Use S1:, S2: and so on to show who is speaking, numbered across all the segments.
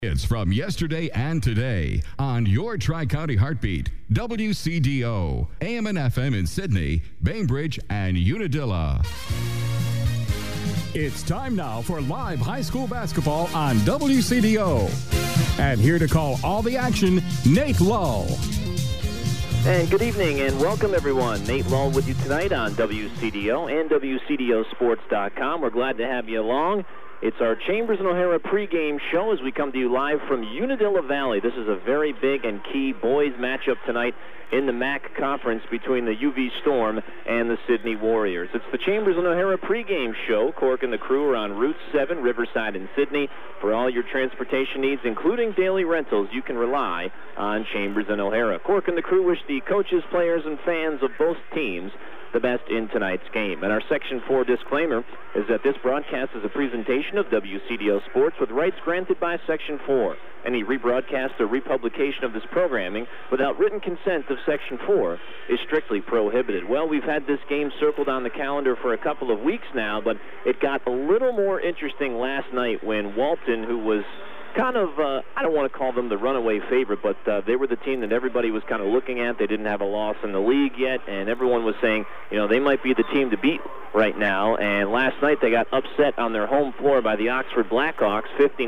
S1: It's from yesterday and today on your Tri-County Heartbeat, WCDO, AM and FM in Sydney, Bainbridge, and Unadilla.
S2: It's time now for live high school basketball on WCDO. And here to call all the action, Nate Lull.
S3: And good evening and welcome everyone. Nate Lull with you tonight on WCDO and WCDOsports.com. We're glad to have you along. It's our Chambers and O'Hara pregame show as we come to you live from Unadilla Valley. This is a very big and key boys matchup tonight in the MAC conference between the UV Storm and the Sydney Warriors. It's the Chambers and O'Hara pregame show. Cork and the crew are on Route 7, Riverside in Sydney. For all your transportation needs, including daily rentals, you can rely on Chambers and O'Hara. Cork and the crew wish the coaches, players, and fans of both teams the best in tonight's game. And our Section 4 disclaimer is that this broadcast is a presentation of WCDO Sports with rights granted by Section 4. Any rebroadcast or republication of this programming without written consent of Section 4 is strictly prohibited. Well, we've had this game circled on the calendar for a couple of weeks now, but it got a little more interesting last night when Walton, who was kind of, I don't want to call them the runaway favorite, but they were the team that everybody was kind of looking at. They didn't have a loss in the league yet, and everyone was saying, you know, they might be the team to beat right now. And last night they got upset on their home floor by the Oxford Blackhawks,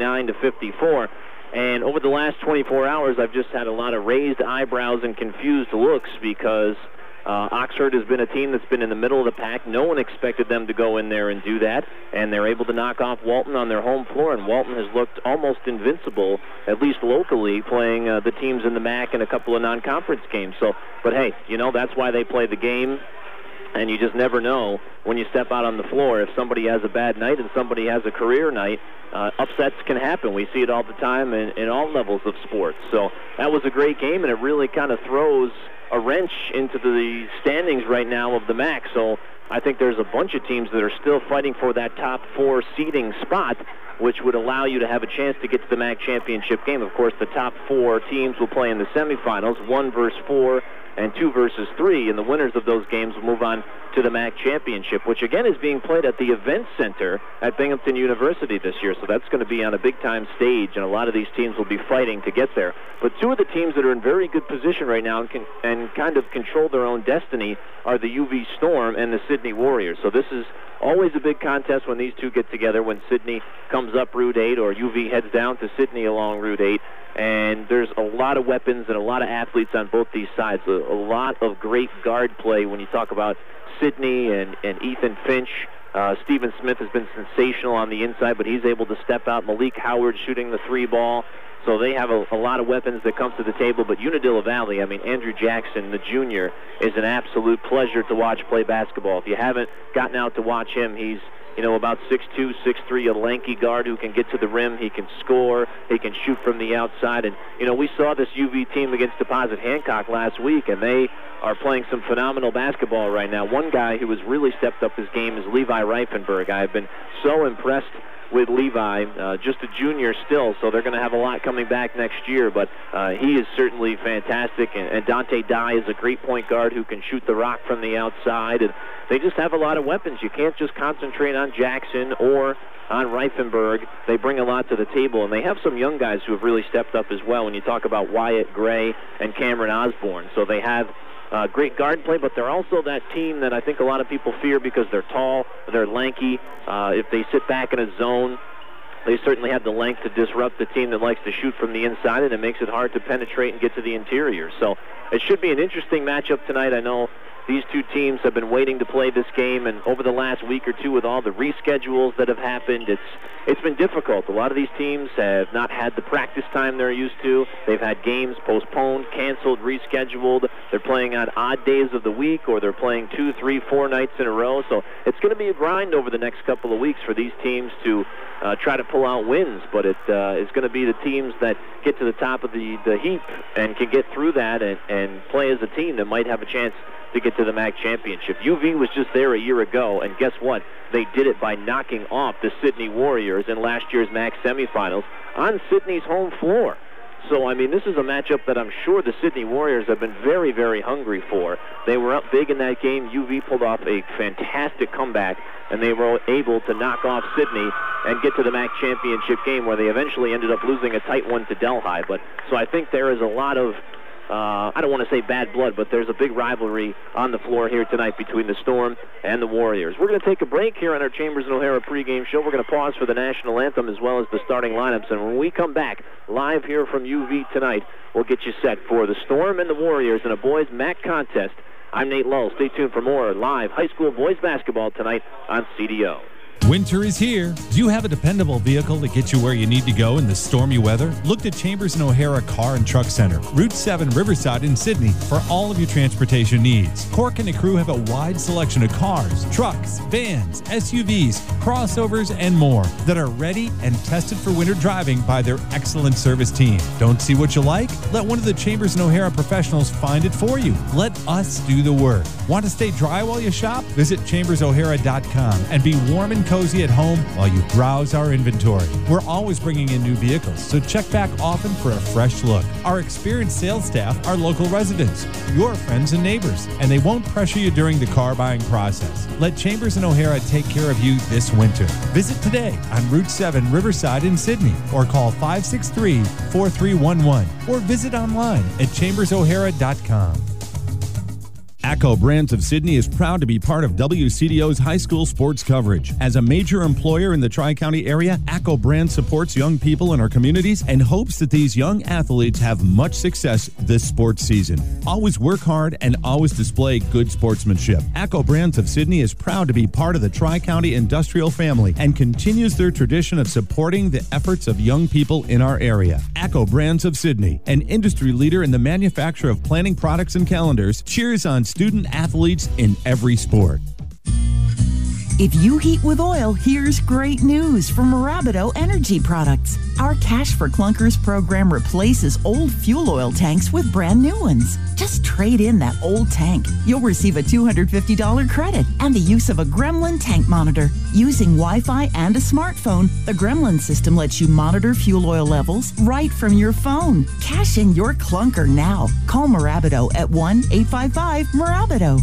S3: 59-54. And over the last 24 hours, I've just had a lot of raised eyebrows and confused looks because Oxford has been a team that's been in the middle of the pack. No one expected them to go in there and do that, and they're able to knock off Walton on their home floor, and Walton has looked almost invincible, at least locally, playing the teams in the MAC in a couple of non-conference games. So, but hey, you know, that's why they play the game, and you just never know when you step out on the floor if somebody has a bad night and somebody has a career night. Upsets can happen. We see it all the time in all levels of sports. So that was a great game, and it really kind of throws a wrench into the standings right now of the MAC. So I think there's a bunch of teams that are still fighting for that top 4 seeding spot, which would allow you to have a chance to get to the MAC championship game. Of course, the top 4 teams will play in the semifinals, 1 versus 4 and 2 versus 3, and the winners of those games will move on to the MAC championship, which again is being played at the Event Center at Binghamton University this year. So that's going to be on a big-time stage, and a lot of these teams will be fighting to get there. But 2 of the teams that are in very good position right now and kind of control their own destiny are the UV Storm and the Sydney Warriors. So this is always a big contest when these two get together, when Sydney comes up Route 8 or UV heads down to Sydney along Route 8. And there's a lot of weapons and a lot of athletes on both these sides. A lot of great guard play when you talk about Sydney and Ethan Finch. Stephen Smith has been sensational on the inside, but he's able to step out. Malik Howard shooting the 3 ball. So they have a lot of weapons that come to the table. But Unadilla Valley, I mean, Andrew Jackson, the junior, is an absolute pleasure to watch play basketball. If you haven't gotten out to watch him, he's, you know, about 6'2", 6'3", a lanky guard who can get to the rim. He can score. He can shoot from the outside. And, you know, we saw this UV team against Deposit Hancock last week, and they are playing some phenomenal basketball right now. One guy who has really stepped up his game is Levi Reifenberg. I have been so impressed with Levi, just a junior still, so they're going to have a lot coming back next year, but he is certainly fantastic, and Dante Dye is a great point guard who can shoot the rock from the outside, and they just have a lot of weapons. You can't just concentrate on Jackson or on Reifenberg. They bring a lot to the table, and they have some young guys who have really stepped up as well when you talk about Wyatt Gray and Cameron Osborne. So they have great guard play, but they're also that team that I think a lot of people fear because they're tall, they're lanky. If they sit back in a zone, they certainly have the length to disrupt the team that likes to shoot from the inside, and it makes it hard to penetrate and get to the interior. So it should be an interesting matchup tonight. I know these two teams have been waiting to play this game, and over the last week or two with all the reschedules that have happened, it's been difficult. A lot of these teams have not had the practice time they're used to. They've had games postponed, canceled, rescheduled. They're playing on odd days of the week, or they're playing 2, 3, 4 nights in a row. So it's going to be a grind over the next couple of weeks for these teams to try to pull out wins, but it is going to be the teams that get to the top of the heap and can get through that and play as a team that might have a chance to get to the MAC championship. UV was just there a year ago, and guess what? They did it by knocking off the Sydney Warriors in last year's MAC semifinals on Sydney's home floor. So, I mean, this is a matchup that I'm sure the Sydney Warriors have been very, very hungry for. They were up big in that game. UV pulled off a fantastic comeback, and they were able to knock off Sydney and get to the MAC championship game where they eventually ended up losing a tight one to Delhi. So I think there is a lot of, I don't want to say bad blood, but there's a big rivalry on the floor here tonight between the Storm and the Warriors. We're going to take a break here on our Chambers and O'Hara pregame show. We're going to pause for the national anthem as well as the starting lineups. And when we come back live here from UV tonight, we'll get you set for the Storm and the Warriors in a boys MAC contest. I'm Nate Lull. Stay tuned for more live high school boys basketball tonight on CDO.
S4: Winter is here. Do you have a dependable vehicle to get you where you need to go in the stormy weather? Look to Chambers and O'Hara Car and Truck Center, Route 7 Riverside in Sydney for all of your transportation needs. Cork and the crew have a wide selection of cars, trucks, vans, SUVs, crossovers, and more that are ready and tested for winter driving by their excellent service team. Don't see what you like? Let one of the Chambers and O'Hara professionals find it for you. Let us do the work. Want to stay dry while you shop? Visit chambersohara.com and be warm and cozy at home while you browse our inventory. We're always bringing in new vehicles, so check back often for a fresh look. Our experienced sales staff are local residents, your friends and neighbors, and they won't pressure you during the car buying process. Let Chambers and O'Hara take care of you this winter. Visit today on Route 7 Riverside in Sydney or call 563-4311 or visit online at chambersohara.com. ACCO Brands of Sydney is proud to be part of WCDO's high school sports coverage. As a major employer in the Tri-County area, ACCO Brands supports young people in our communities and hopes that these young athletes have much success this sports season. Always work hard and always display good sportsmanship. ACCO Brands of Sydney is proud to be part of the Tri-County industrial family and continues their tradition of supporting the efforts of young people in our area. ACCO Brands of Sydney, an industry leader in the manufacture of planning products and calendars, cheers on student athletes in every sport.
S5: If you heat with oil, here's great news from Marabido Energy Products. Our Cash for Clunkers program replaces old fuel oil tanks with brand new ones. Just trade in that old tank. You'll receive a $250 credit and the use of a Gremlin tank monitor. Using Wi-Fi and a smartphone, the Gremlin system lets you monitor fuel oil levels right from your phone. Cash in your clunker now. Call Marabido at 1-855-MARABIDO.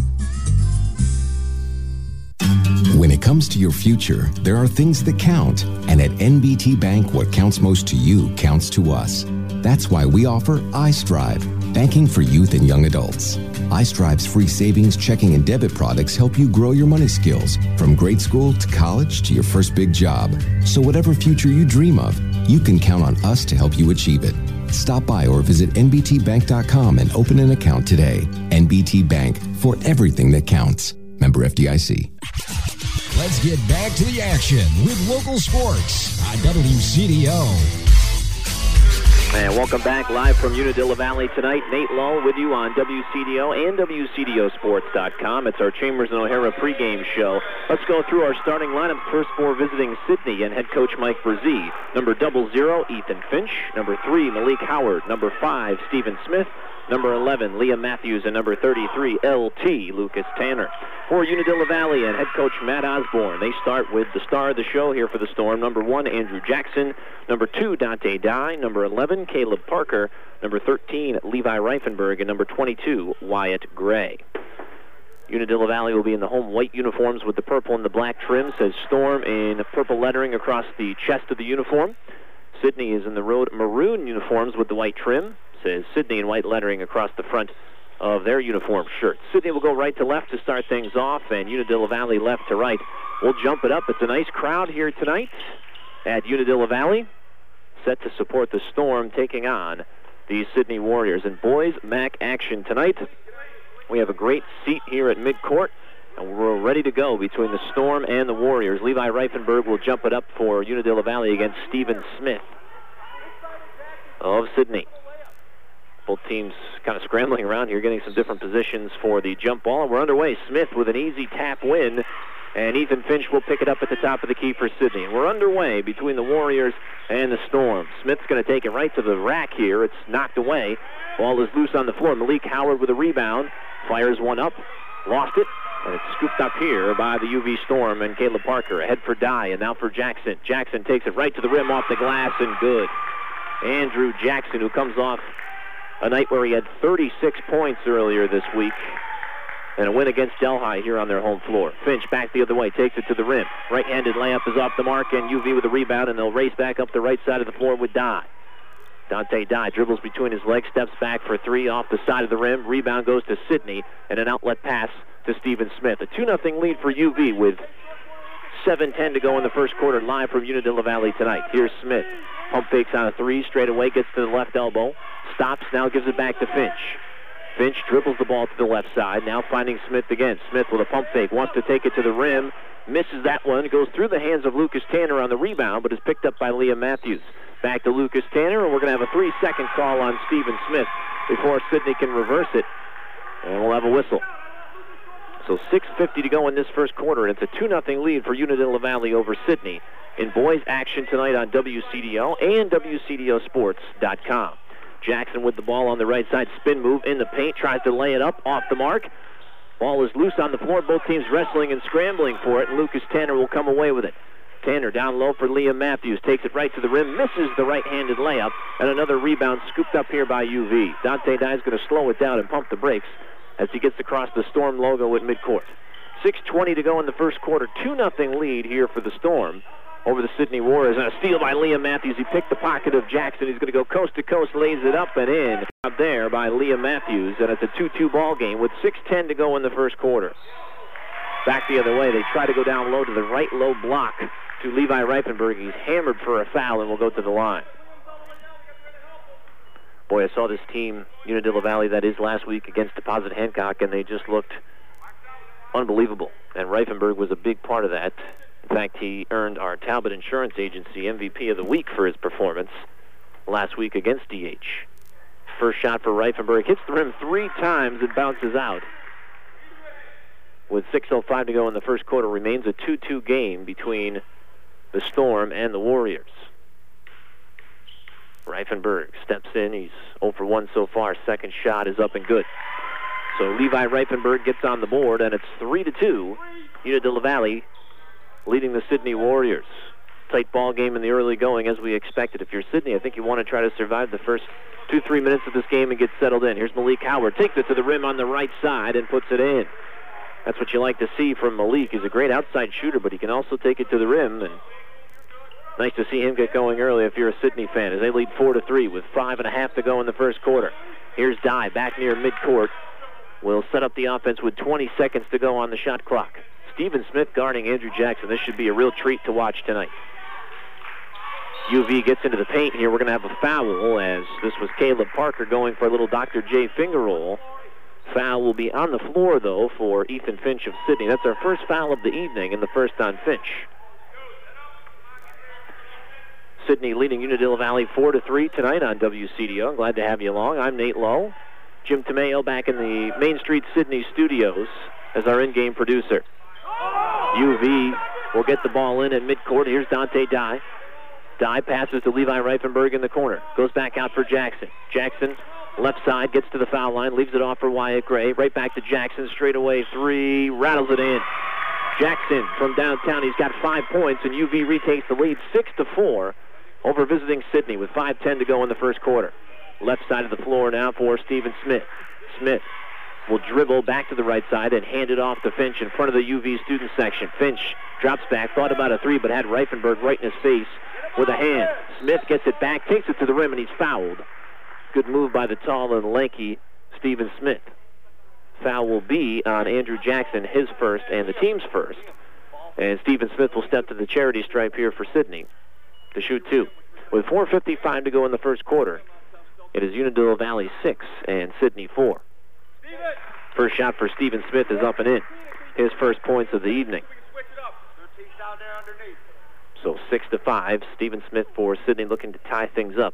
S6: When it comes to your future, there are things that count. And at NBT Bank, what counts most to you counts to us. That's why we offer iStrive, banking for youth and young adults. iStrive's free savings, checking, and debit products help you grow your money skills from grade school to college to your first big job. So whatever future you dream of, you can count on us to help you achieve it. Stop by or visit nbtbank.com and open an account today. NBT Bank, for everything that counts. Member FDIC.
S7: Let's get back to the action with local sports on WCDO.
S3: And welcome back live from Unadilla Valley tonight. Nate Lull with you on WCDO and WCDOsports.com. It's our Chambers and O'Hara pregame show. Let's go through our starting lineup. First four visiting Sydney and head coach Mike Brzee. Number 00, Ethan Finch. Number 3, Malik Howard. Number 5, Stephen Smith. Number 11, Liam Matthews, and number 33, LT, Lucas Tanner. For Unadilla Valley and head coach Matt Osborne, they start with the star of the show here for the Storm. Number 1, Andrew Jackson. Number 2, Dante Dye. Number 11, Caleb Parker. Number 13, Levi Reifenberg. And number 22, Wyatt Gray. Unadilla Valley will be in the home white uniforms with the purple and the black trim. Says Storm in purple lettering across the chest of the uniform. Sydney is in the road maroon uniforms with the white trim. Says Sydney in white lettering across the front of their uniform shirts. Sydney will go right to left to start things off, and Unadilla Valley left to right. We'll jump it up. It's a nice crowd here tonight at Unadilla Valley, set to support the Storm taking on the Sydney Warriors. And boys, MAC action tonight. We have a great seat here at midcourt, and we're ready to go between the Storm and the Warriors. Levi Reifenberg will jump it up for Unadilla Valley against Stephen Smith of Sydney. Both teams kind of scrambling around here, getting some different positions for the jump ball. And we're underway. Smith with an easy tap win, and Ethan Finch will pick it up at the top of the key for Sydney. And we're underway between the Warriors and the Storm. Smith's going to take it right to the rack here. It's knocked away. Ball is loose on the floor. Malik Howard with a rebound. Fires one up. Lost it. And it's scooped up here by the UV Storm and Caleb Parker. Ahead for Dye, and now for Jackson. Jackson takes it right to the rim off the glass, and good. Andrew Jackson, who comes off a night where he had 36 points earlier this week, and a win against Delhi here on their home floor. Finch back the other way, takes it to the rim. Right-handed layup is off the mark, and UV with a rebound, and they'll race back up the right side of the floor with Dye. Dante Dye dribbles between his legs, steps back for three off the side of the rim. Rebound goes to Sidney, and an outlet pass to Stephen Smith. A 2-0 lead for UV with 7:10 to go in the first quarter, live from Unadilla Valley tonight. Here's Smith. Pump fakes on a three, straight away, gets to the left elbow. Stops, now gives it back to Finch. Finch dribbles the ball to the left side, now finding Smith again. Smith with a pump fake, wants to take it to the rim, misses that one, goes through the hands of Lucas Tanner on the rebound, but is picked up by Liam Matthews. Back to Lucas Tanner, and we're going to have a 3-second call on Stephen Smith before Sidney can reverse it, and we'll have a whistle. So 6:50 to go in this first quarter, and it's a 2-0 lead for Unadilla Valley over Sidney in boys action tonight on WCDO and WCDOsports.com. Jackson with the ball on the right side, spin move in the paint, tries to lay it up, off the mark. Ball is loose on the floor, both teams wrestling and scrambling for it, and Lucas Tanner will come away with it. Tanner down low for Liam Matthews, takes it right to the rim, misses the right-handed layup, and another rebound scooped up here by UV. Dante Dye's going to slow it down and pump the brakes as he gets across the Storm logo at midcourt. 6:20 to go in the first quarter, 2-0 lead here for the Storm over the Sidney Warriors. And a steal by Liam Matthews. He picked the pocket of Jackson. He's going to go coast to coast, lays it up and in. Out there by Liam Matthews, and it's a 2-2 ball game with 6:10 to go in the first quarter. Back the other way, they try to go down low to the right low block to Levi Reifenberg. He's hammered for a foul and will go to the line. Boy, I saw this team, Unadilla Valley, that is last week against Deposit Hancock, and they just looked unbelievable. And Reifenberg was a big part of that. In fact, he earned our Talbot Insurance Agency MVP of the week for his performance last week against DH. First shot for Reifenberg, hits the rim 3 times and bounces out. With 6:05 to go in the first quarter, remains a 2-2 game between the Storm and the Warriors. Reifenberg steps in. He's 0 for 1 so far. Second shot is up and good. So Levi Reifenberg gets on the board, and it's 3-2. Unadilla Valley leading the Sidney Warriors. Tight ball game in the early going, as we expected. If you're Sidney, I think you want to try to survive the first 2-3 minutes of this game and get settled in. Here's Malik Howard. Takes it to the rim on the right side and puts it in. That's what you like to see from Malik. He's a great outside shooter, but he can also take it to the rim, and nice to see him get going early if you're a Sidney fan, as they lead 4-3 with 5.5 to go in the first quarter. Here's Dye back near midcourt. Will set up the offense with 20 seconds to go on the shot clock. Stephen Smith guarding Andrew Jackson. This should be a real treat to watch tonight. UV gets into the paint here. We're going to have a foul, as this was Caleb Parker going for a little Dr. J finger roll. Foul will be on the floor, though, for Ethan Finch of Sidney. That's our first foul of the evening, and the first on Finch. Sidney leading Unadilla Valley 4-3 tonight on WCDO. Glad to have you along. I'm Nate Lowe. Jim Tomeo back in the Main Street Sidney studios as our in-game producer. UV will get the ball in at midcourt. Here's Dante Dye. Dye passes to Levi Reifenberg in the corner. Goes back out for Jackson. Jackson, left side, gets to the foul line, leaves it off for Wyatt Gray. Right back to Jackson, straight away three, rattles it in. Jackson from downtown, he's got 5 points, and UV retakes the lead 6-4 over visiting Sidney with 5:10 to go in the first quarter. Left side of the floor now for Stephen Smith. Smith will dribble back to the right side and hand it off to Finch in front of the UV student section. Finch drops back, thought about a three, but had Reifenberg right in his face with a hand. Smith gets it back, takes it to the rim, and he's fouled. Good move by the tall and lanky Stephen Smith. Foul will be on Andrew Jackson, his first and the team's first. And Stephen Smith will step to the charity stripe here for Sidney to shoot 2. With 4:55 to go in the first quarter, it is Unadilla Valley 6 and Sidney 4. First shot for Stephen Smith is up and in. His first points of the evening. So 6-5. Stephen Smith for Sidney looking to tie things up.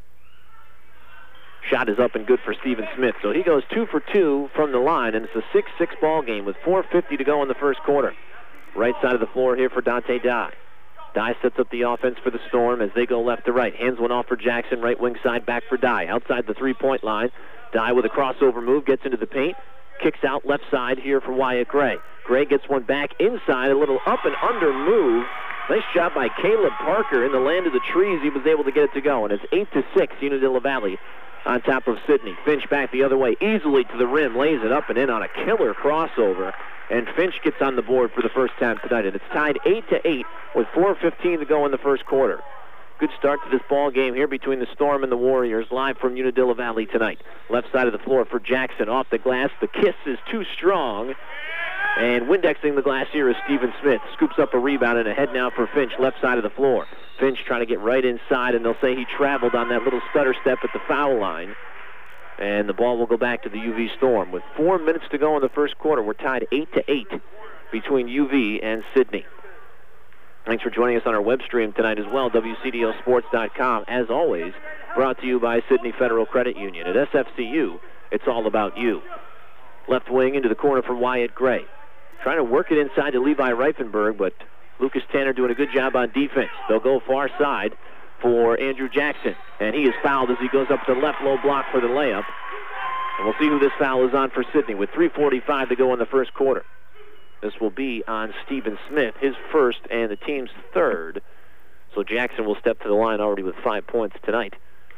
S3: Shot is up and good for Stephen Smith. So he goes 2 for 2 from the line, and it's a 6-6 ball game with 4:50 to go in the first quarter. Right side of the floor here for Dante Dye. Dye sets up the offense for the Storm as they go left to right. Hands one off for Jackson, right wing side, back for Dye. Outside the three-point line, Dye with a crossover move, gets into the paint, kicks out left side here for Wyatt Gray. Gray gets one back inside, a little up and under move Nice job by Caleb Parker in the land of the trees. He was able to get it to go, and it's 8-6, Unadilla Valley on top of Sidney. Finch back the other way, easily to the rim, lays it up and in on a killer crossover, and Finch gets on the board for the first time tonight, and it's tied 8-8 with 4:15 to go in the first quarter. Good start to this ball game here between the Storm and the Warriors, live from Unadilla Valley tonight. Left side of the floor for Jackson, off the glass. The kiss is too strong, and Windexing the glass here is Stephen Smith. Scoops up a rebound and ahead now for Finch, left side of the floor. Finch trying to get right inside, and they'll say he traveled on that little stutter step at the foul line. And the ball will go back to the UV Storm. With 4 minutes to go in the first quarter, we're tied 8-8 between UV and Sidney. Thanks for joining us on our web stream tonight as well, WCDOsports.com. As always, brought to you by Sidney Federal Credit Union. At SFCU, it's all about you. Left wing into the corner for Wyatt Gray. Trying to work it inside to Levi Reifenberg, but Lucas Tanner doing a good job on defense. They'll go far side for Andrew Jackson, and he is fouled as he goes up to the left low block for the layup. And we'll see who this foul is on for Sidney with 3:45 to go in the first quarter. This will be on Stephen Smith, his first and the team's third. So Jackson will step to the line already with 5 points tonight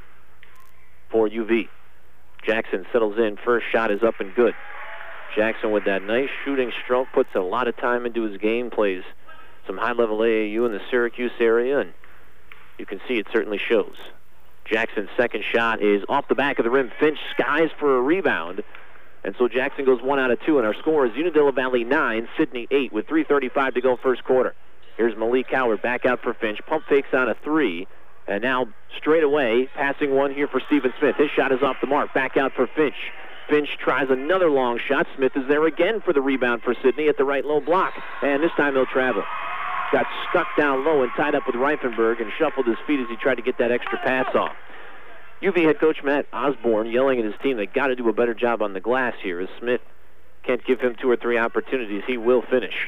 S3: for UV. Jackson settles in. First shot is up and good. Jackson with that nice shooting stroke, puts a lot of time into his game, plays some high-level AAU in the Syracuse area, and you can see it certainly shows. Jackson's second shot is off the back of the rim. Finch skies for a rebound, and so Jackson goes 1 out of 2, and our score is Unadilla Valley 9, Sidney 8, with 3:35 to go first quarter. Here's Malik Howard back out for Finch. Pump fakes on a 3, and now straight away, passing one here for Stephen Smith. His shot is off the mark. Back out for Finch. Finch tries another long shot. Smith is there again for the rebound for Sidney at the right low block, and this time he'll travel. Got stuck down low and tied up with Reifenberg and shuffled his feet as he tried to get that extra pass off. UV head coach Matt Osborne yelling at his team, they got to do a better job on the glass here. As Smith can't give him 2 or 3 opportunities, he will finish.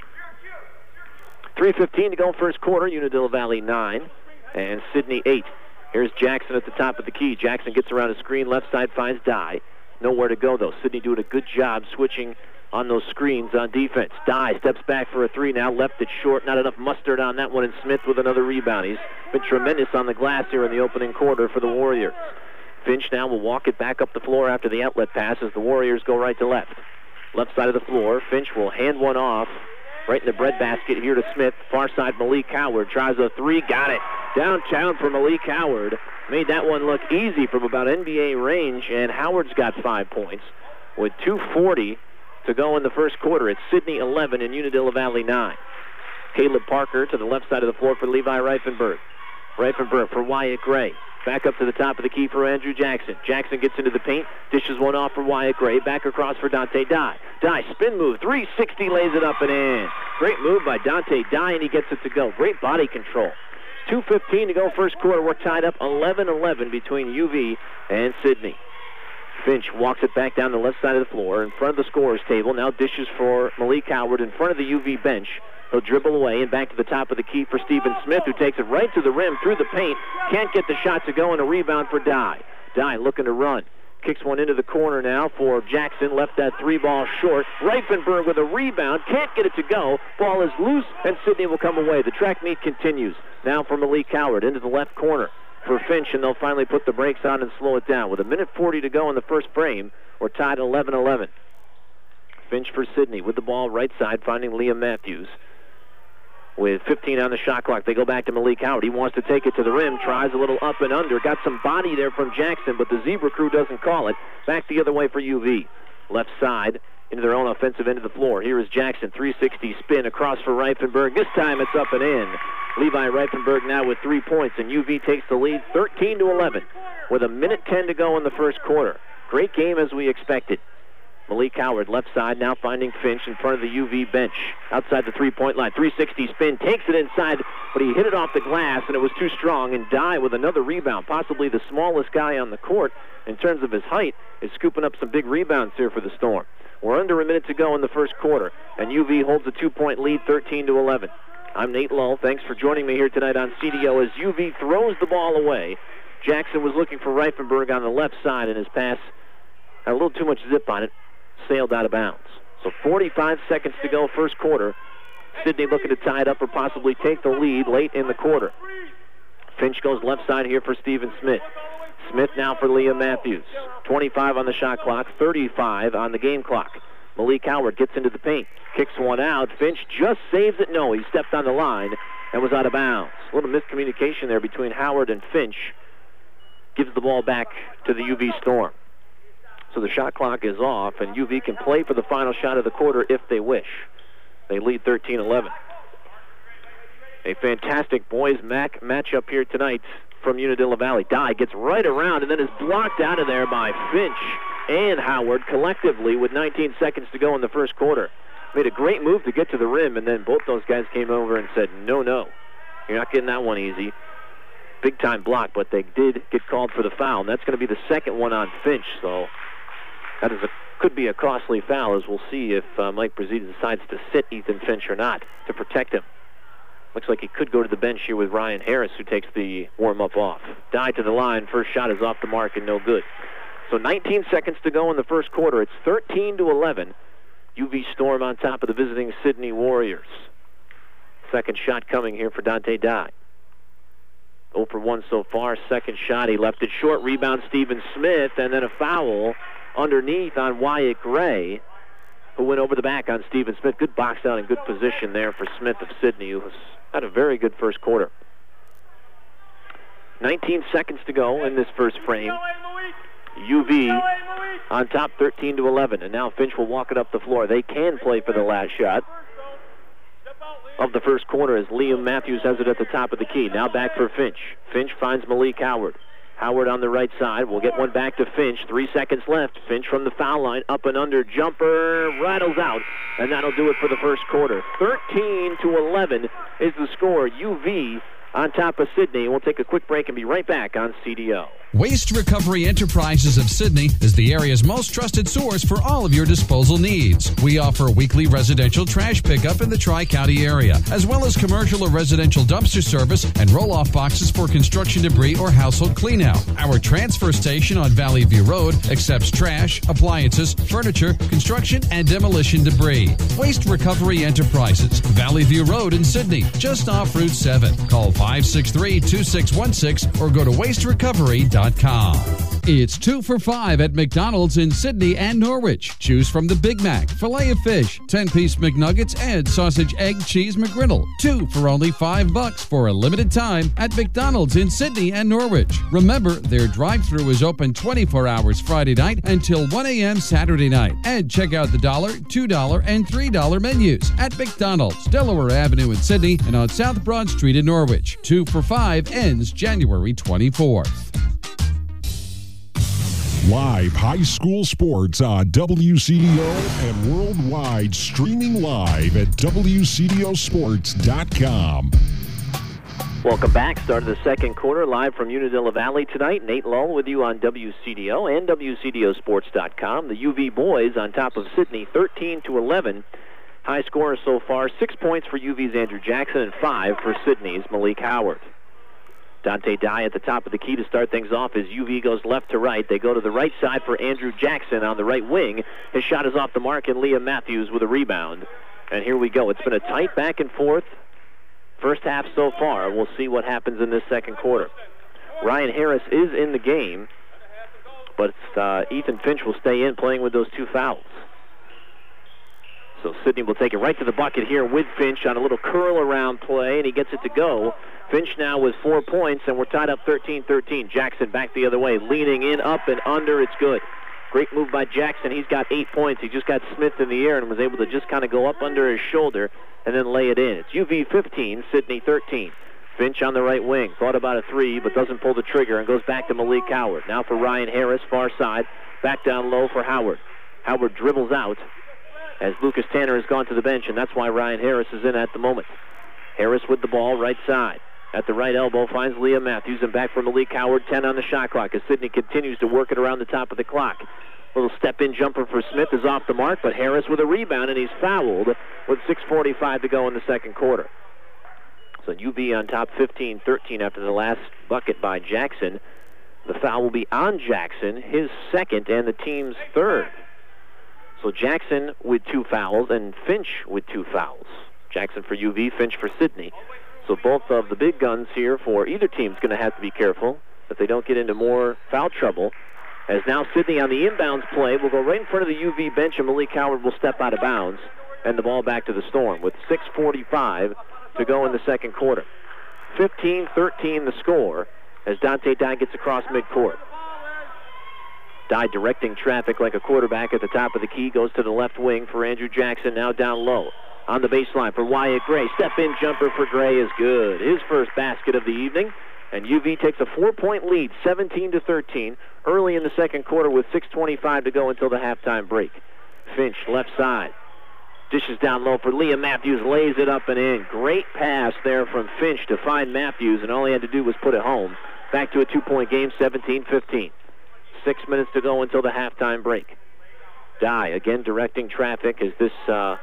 S3: 3:15 to go first quarter. Unadilla Valley 9 and Sidney 8. Here's Jackson at the top of the key. Jackson gets around a screen, left side finds Dye. Nowhere to go though. Sidney doing a good job switching on those screens on defense. Dye steps back for a 3 now, left it short. Not enough mustard on that one, and Smith with another rebound. He's been tremendous on the glass here in the opening quarter for the Warriors. Finch now will walk it back up the floor after the outlet pass as the Warriors go right to left. Left side of the floor, Finch will hand one off right in the breadbasket here to Smith. Far side, Malik Howard tries a 3, got it. Downtown for Malik Howard. Made that one look easy from about NBA range, and Howard's got 5 points with 2:40 to go in the first quarter. It's Sidney 11 and Unadilla Valley 9. Caleb Parker to the left side of the floor for Levi Reifenberg. Reifenberg for Wyatt Gray. Back up to the top of the key for Andrew Jackson. Jackson gets into the paint, dishes one off for Wyatt Gray. Back across for Dante Dye. Dye, spin move, 360, lays it up and in. Great move by Dante Dye, and he gets it to go. Great body control. 2:15 to go first quarter. We're tied up 11-11 between UV and Sidney. Finch walks it back down the left side of the floor in front of the scorer's table. Now dishes for Malik Howard in front of the UV bench. He'll dribble away and back to the top of the key for Stephen Smith, who takes it right to the rim through the paint. Can't get the shot to go, and a rebound for Dye. Dye looking to run. Kicks one into the corner now for Jackson. Left that 3 ball short. Reifenberg with a rebound. Can't get it to go. Ball is loose, and Sidney will come away. The track meet continues. Now for Malik Howard into the left corner for Finch, and they'll finally put the brakes on and slow it down. With 1:40 to go in the first frame, we're tied at 11-11. Finch for Sidney with the ball right side, finding Liam Matthews. With 15 on the shot clock, they go back to Malik Howard. He wants to take it to the rim, tries a little up and under. Got some body there from Jackson, but the Zebra crew doesn't call it. Back the other way for UV. Left side into their own offensive end of the floor. Here is Jackson, 360 spin across for Reifenberg. This time it's up and in. Levi Reifenberg now with 3 points, and UV takes the lead 13-11 with 1:10 to go in the first quarter. Great game as we expected. Malik Howard, left side, now finding Finch in front of the UV bench. Outside the three-point line, 360 spin, takes it inside, but he hit it off the glass, and it was too strong. And Dye with another rebound, possibly the smallest guy on the court in terms of his height, is scooping up some big rebounds here for the Storm. We're under 1 minute to go in the first quarter, and UV holds a 2-point lead, 13-11. I'm Nate Lull. Thanks for joining me here tonight on CDO as UV throws the ball away. Jackson was looking for Reifenberg on the left side, and his pass had a little too much zip on it. Sailed out of bounds. So 45 seconds to go first quarter. Sidney looking to tie it up or possibly take the lead late in the quarter. Finch goes left side here for Stephen Smith. Smith now for Liam Matthews. 25 on the shot clock, 35 on the game clock. Malik Howard gets into the paint, kicks one out. Finch just saves it. No, he stepped on the line and was out of bounds. A little miscommunication there between Howard and Finch. Gives the ball back to the UV Storm. So the shot clock is off, and UV can play for the final shot of the quarter if they wish. They lead 13-11. A fantastic boys matchup here tonight from Unadilla Valley. Dye gets right around and then is blocked out of there by Finch and Howard collectively with 19 seconds to go in the first quarter. Made a great move to get to the rim, and then both those guys came over and said, no, you're not getting that one easy. Big-time block, but they did get called for the foul, and that's going to be the second one on Finch, so that could be a costly foul, as we'll see if Mike Brazita decides to sit Ethan Finch or not to protect him. Looks like he could go to the bench here with Ryan Harris, who takes the warm-up off. Dye to the line. First shot is off the mark and no good. So 19 seconds to go in the first quarter. It's 13-11. UV Storm on top of the visiting Sydney Warriors. Second shot coming here for Dante Dye. 0 for 1 so far. Second shot, he left it short. Rebound, Stephen Smith, and then a foul underneath on Wyatt Gray, who went over the back on Stephen Smith. Good box out and good position there for Smith of Sydney, who has had a very good first quarter. 19 seconds to go in this first frame. UV on top 13-11, and now Finch will walk it up the floor. They can play for the last shot of the first quarter as Liam Matthews has it at the top of the key. Now back for Finch. Finch finds Malik Howard. Howard on the right side. We'll get one back to Finch. 3 seconds left. Finch from the foul line. Up and under. Jumper. Rattles out. And that'll do it for the first quarter. 13-11 is the score. UV on top of Sydney. We'll take a quick break and be right back on CDO.
S8: Waste Recovery Enterprises of Sydney is the area's most trusted source for all of your disposal needs. We offer weekly residential trash pickup in the Tri-County area, as well as commercial or residential dumpster service and roll-off boxes for construction debris or household cleanout. Our transfer station on Valley View Road accepts trash, appliances, furniture, construction, and demolition debris. Waste Recovery Enterprises, Valley View Road in Sydney, just off Route 7. Call 563-2616 or go to wasterecovery.com. It's 2 for $5 at McDonald's in Sydney and Norwich. Choose from the Big Mac, filet of fish, 10-piece McNuggets, and sausage, egg, cheese McGriddle. 2 for only $5 for a limited time at McDonald's in Sydney and Norwich. Remember, their drive-thru is open 24 hours Friday night until 1 a.m. Saturday night. And check out the $1, $2, and $3 menus at McDonald's, Delaware Avenue in Sydney and on South Broad Street in Norwich. 2 for $5 ends January 24th.
S9: Live high school sports on WCDO and worldwide, streaming live at WCDOsports.com.
S3: Welcome back. Start of the second quarter, live from Unadilla Valley tonight. Nate Lull with you on WCDO and WCDOsports.com. The UV boys on top of Sydney, 13-11. High scorer so far, 6 points for UV's Andrew Jackson and 5 for Sydney's Malik Howard. Dante Dye at the top of the key to start things off as UV goes left to right. They go to the right side for Andrew Jackson on the right wing. His shot is off the mark, and Liam Matthews with a rebound. And here we go. It's been a tight back and forth first half so far. We'll see what happens in this second quarter. Ryan Harris is in the game, but Ethan Finch will stay in playing with those 2 fouls. So Sydney will take it right to the bucket here with Finch on a little curl around play, and he gets it to go. Finch now with 4 points, and we're tied up 13-13. Jackson back the other way, leaning in, up and under. It's good. Great move by Jackson. He's got 8 points. He just got Smith in the air and was able to just kind of go up under his shoulder and then lay it in. It's UV 15, Sydney 13. Finch on the right wing. Thought about a 3, but doesn't pull the trigger and goes back to Malik Howard. Now for Ryan Harris, far side. Back down low for Howard. Howard dribbles out as Lucas Tanner has gone to the bench, and that's why Ryan Harris is in at the moment. Harris with the ball, right side. At the right elbow, finds Liam Matthews, and back for Malik Howard, 10 on the shot clock as Sydney continues to work it around the top of the clock. Little step-in jumper for Smith is off the mark, but Harris with a rebound, and he's fouled with 6:45 to go in the second quarter. So UV on top 15-13 after the last bucket by Jackson. The foul will be on Jackson, his second and the team's third. So Jackson with 2 fouls and Finch with 2 fouls. Jackson for UV, Finch for Sidney. So both of the big guns here for either team's going to have to be careful that they don't get into more foul trouble. As now Sidney on the inbounds play will go right in front of the UV bench, and Malik Howard will step out of bounds and the ball back to the Storm with 6:45 to go in the second quarter. 15-13 the score as Dante Dye gets across midcourt. Dye directing traffic like a quarterback at the top of the key, goes to the left wing for Andrew Jackson, now down low. On the baseline for Wyatt Gray. Step-in jumper for Gray is good. His first basket of the evening. And UV takes a 4-point lead, 17-13, early in the second quarter with 6:25 to go until the halftime break. Finch, left side. Dishes down low for Liam Matthews, lays it up and in. Great pass there from Finch to find Matthews, and all he had to do was put it home. Back to a 2-point game, 17-15. 6 minutes to go until the halftime break. Dye again directing traffic as this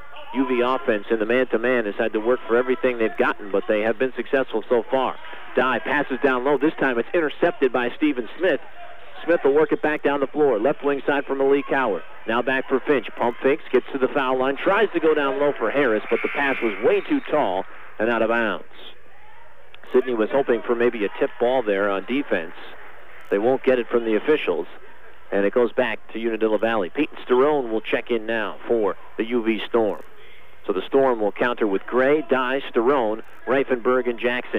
S3: UV offense in the man-to-man has had to work for everything they've gotten, but they have been successful so far. Dye passes down low. This time it's intercepted by Stephen Smith. Smith will work it back down the floor. Left wing side for Malik Howard. Now back for Finch. Pump fakes, gets to the foul line, tries to go down low for Harris, but the pass was way too tall and out of bounds. Sidney was hoping for maybe a tip ball there on defense. They won't get it from the officials, and it goes back to Unadilla Valley. Peyton Sterone will check in now for the UV Storm. So the Storm will counter with Gray, Dye, Sterone, Reifenberg, and Jackson.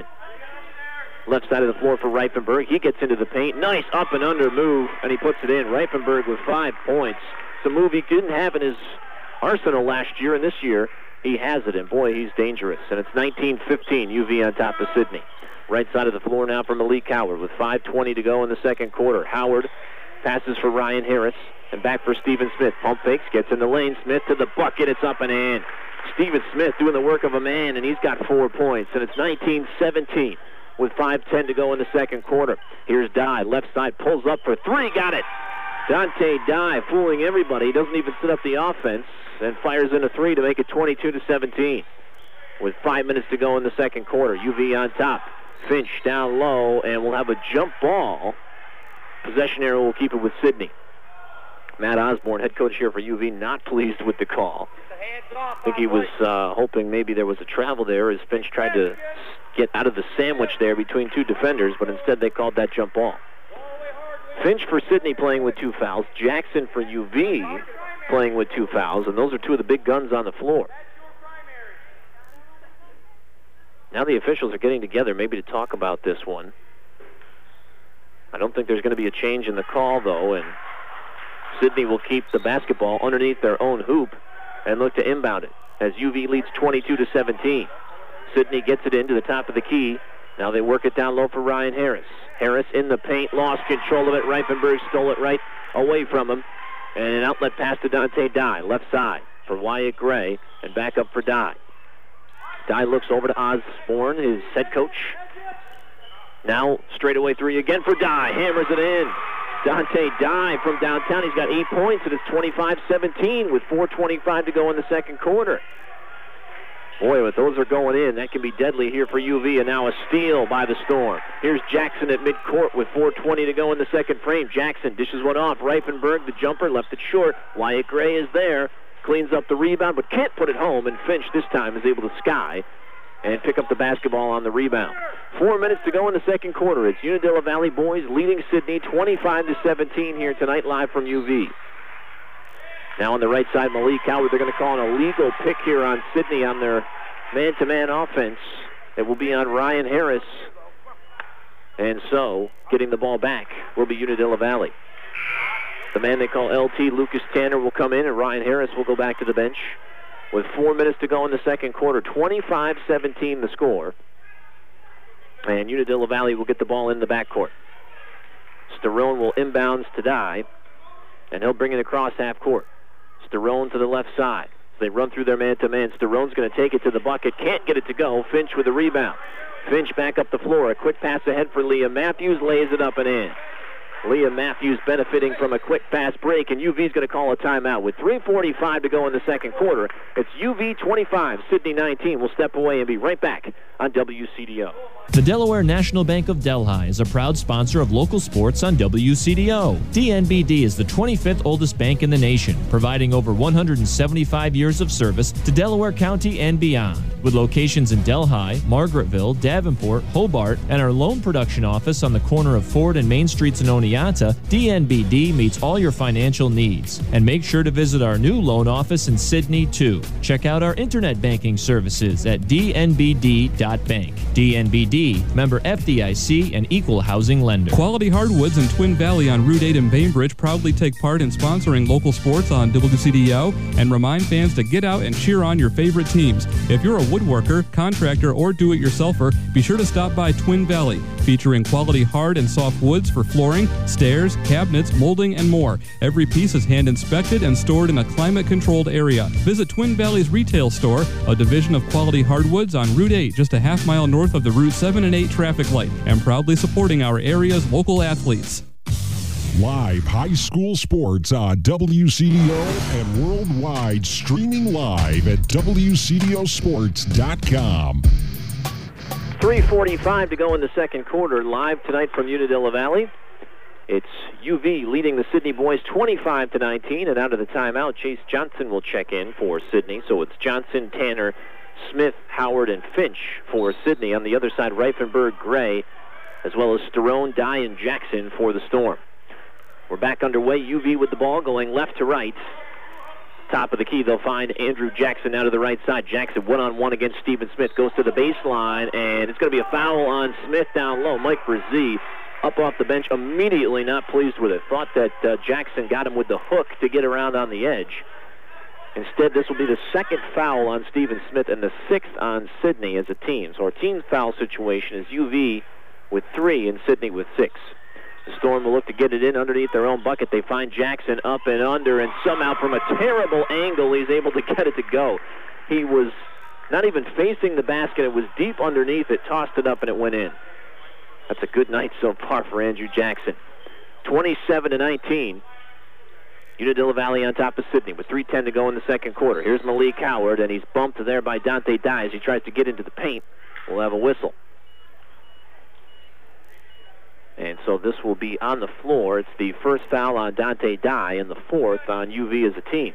S3: Left side of the floor for Reifenberg. He gets into the paint. Nice up and under move, and he puts it in. Reifenberg with 5 points. It's a move he didn't have in his arsenal last year, and this year he has it, and boy, he's dangerous. And it's 19-15, UV on top of Sidney. Right side of the floor now for Malik Howard with 5:20 to go in the second quarter. Howard passes for Ryan Harris, and back for Stephen Smith. Pump fakes, gets in the lane. Smith to the bucket. It's up and in. Stephen Smith doing the work of a man, and he's got 4 points. And it's 19-17 with 5:10 to go in the second quarter. Here's Dye, left side, pulls up for 3, got it. Dante Dye fooling everybody. He doesn't even set up the offense and fires in a 3 to make it 22-17. With 5 minutes to go in the second quarter, UV on top. Finch down low, and we'll have a jump ball. Possession area will keep it with Sidney. Matt Osborne, head coach here for UV, not pleased with the call. I think he was hoping maybe there was a travel there as Finch tried to get out of the sandwich there between 2 defenders, but instead they called that jump ball. Finch for Sidney playing with 2 fouls. Jackson for UV playing with 2 fouls, and those are 2 of the big guns on the floor. Now the officials are getting together maybe to talk about this one. I don't think there's going to be a change in the call, though, and Sidney will keep the basketball underneath their own hoop and look to inbound it as UV leads 22-17. Sidney gets it into the top of the key. Now they work it down low for Ryan Harris. Harris in the paint, lost control of it. Reifenberg stole it right away from him. And an outlet pass to Dante Dye, left side for Wyatt Gray, and back up for Dye. Dye looks over to Osborne, his head coach. Now straightaway 3 again for Dye, hammers it in. Dante Dye from downtown, he's got 8 points, and it's 25-17 with 4:25 to go in the second quarter. Boy, if those are going in, that can be deadly here for UV, and now a steal by the Storm. Here's Jackson at midcourt with 4:20 to go in the second frame. Jackson dishes one off. Reifenberg, the jumper, left it short. Wyatt Gray is there, cleans up the rebound, but can't put it home, and Finch this time is able to sky and pick up the basketball on the rebound. 4 minutes to go in the second quarter. It's Unadilla Valley boys leading Sidney 25-17 here tonight, live from UV. Now on the right side, Malik Howard, they're going to call an illegal pick here on Sidney on their man-to-man offense. It will be on Ryan Harris. And so, getting the ball back will be Unadilla Valley. The man they call LT, Lucas Tanner, will come in, and Ryan Harris will go back to the bench. With 4 minutes to go in the second quarter, 25-17 the score. And Unadilla Valley will get the ball in the backcourt. Sterone will inbounds to Dye, and he'll bring it across half court. Sterone to the left side. They run through their man-to-man. Sterone's going to take it to the bucket. Can't get it to go. Finch with a rebound. Finch back up the floor. A quick pass ahead for Liam Matthews. Lays it up and in. Liam Matthews benefiting from a quick fast break, and UV's going to call a timeout with 3:45 to go in the second quarter. It's UV 25, Sydney 19. We'll step away and be right back on WCDO.
S10: The Delaware National Bank of Delhi is a proud sponsor of local sports on WCDO. DNBD is the 25th oldest bank in the nation, providing over 175 years of service to Delaware County and beyond. With locations in Delhi, Margaretville, Davenport, Hobart, and our loan production office on the corner of Ford and Main Streets in Oneonta, DNBD meets all your financial needs. And make sure to visit our new loan office in Sydney, too. Check out our internet banking services at dnbd.bank. DNBD, member FDIC, and equal housing lender.
S11: Quality Hardwoods in Twin Valley on Route 8 in Bainbridge proudly take part in sponsoring local sports on WCDO and remind fans to get out and cheer on your favorite teams. If you're a woodworker, contractor, or do-it-yourselfer, be sure to stop by Twin Valley, featuring quality hard and soft woods for flooring, stairs, cabinets, molding, and more. Every piece is hand-inspected and stored in a climate-controlled area. Visit Twin Valley's retail store, a division of Quality Hardwoods on Route 8, just a half-mile north of the Route 7 and 8 traffic light, and proudly supporting our area's local athletes.
S9: Live high school sports on WCDO and worldwide, streaming live at WCDOsports.com.
S3: 3:45 to go in the second quarter. Live tonight from Unadilla Valley. It's UV leading the Sydney boys 25-19, and out of the timeout, Chase Johnson will check in for Sydney. So it's Johnson, Tanner, Smith, Howard, and Finch for Sydney. On the other side, Reifenberg, Gray, as well as Sterone, Dye, and Jackson for the Storm. We're back underway. UV with the ball going left to right. Top of the key, they'll find Andrew Jackson out of the right side. Jackson one-on-one against Stephen Smith. Goes to the baseline, and it's going to be a foul on Smith down low. Mike Brzee up off the bench, immediately not pleased with it. Thought that Jackson got him with the hook to get around on the edge. Instead, this will be the second foul on Stephen Smith and the sixth on Sydney as a team. So our team foul situation is UV with 3 and Sydney with 6. The Storm will look to get it in underneath their own bucket. They find Jackson up and under, and somehow from a terrible angle, he's able to get it to go. He was not even facing the basket. It was deep underneath it, tossed it up, and it went in. That's a good night so far for Andrew Jackson. 27-19. Unadilla Valley on top of Sydney with 3:10 to go in the second quarter. Here's Malik Howard, and he's bumped there by Dante Dye as he tries to get into the paint. We'll have a whistle. And so this will be on the floor. It's the first foul on Dante Dye and the fourth on UV as a team.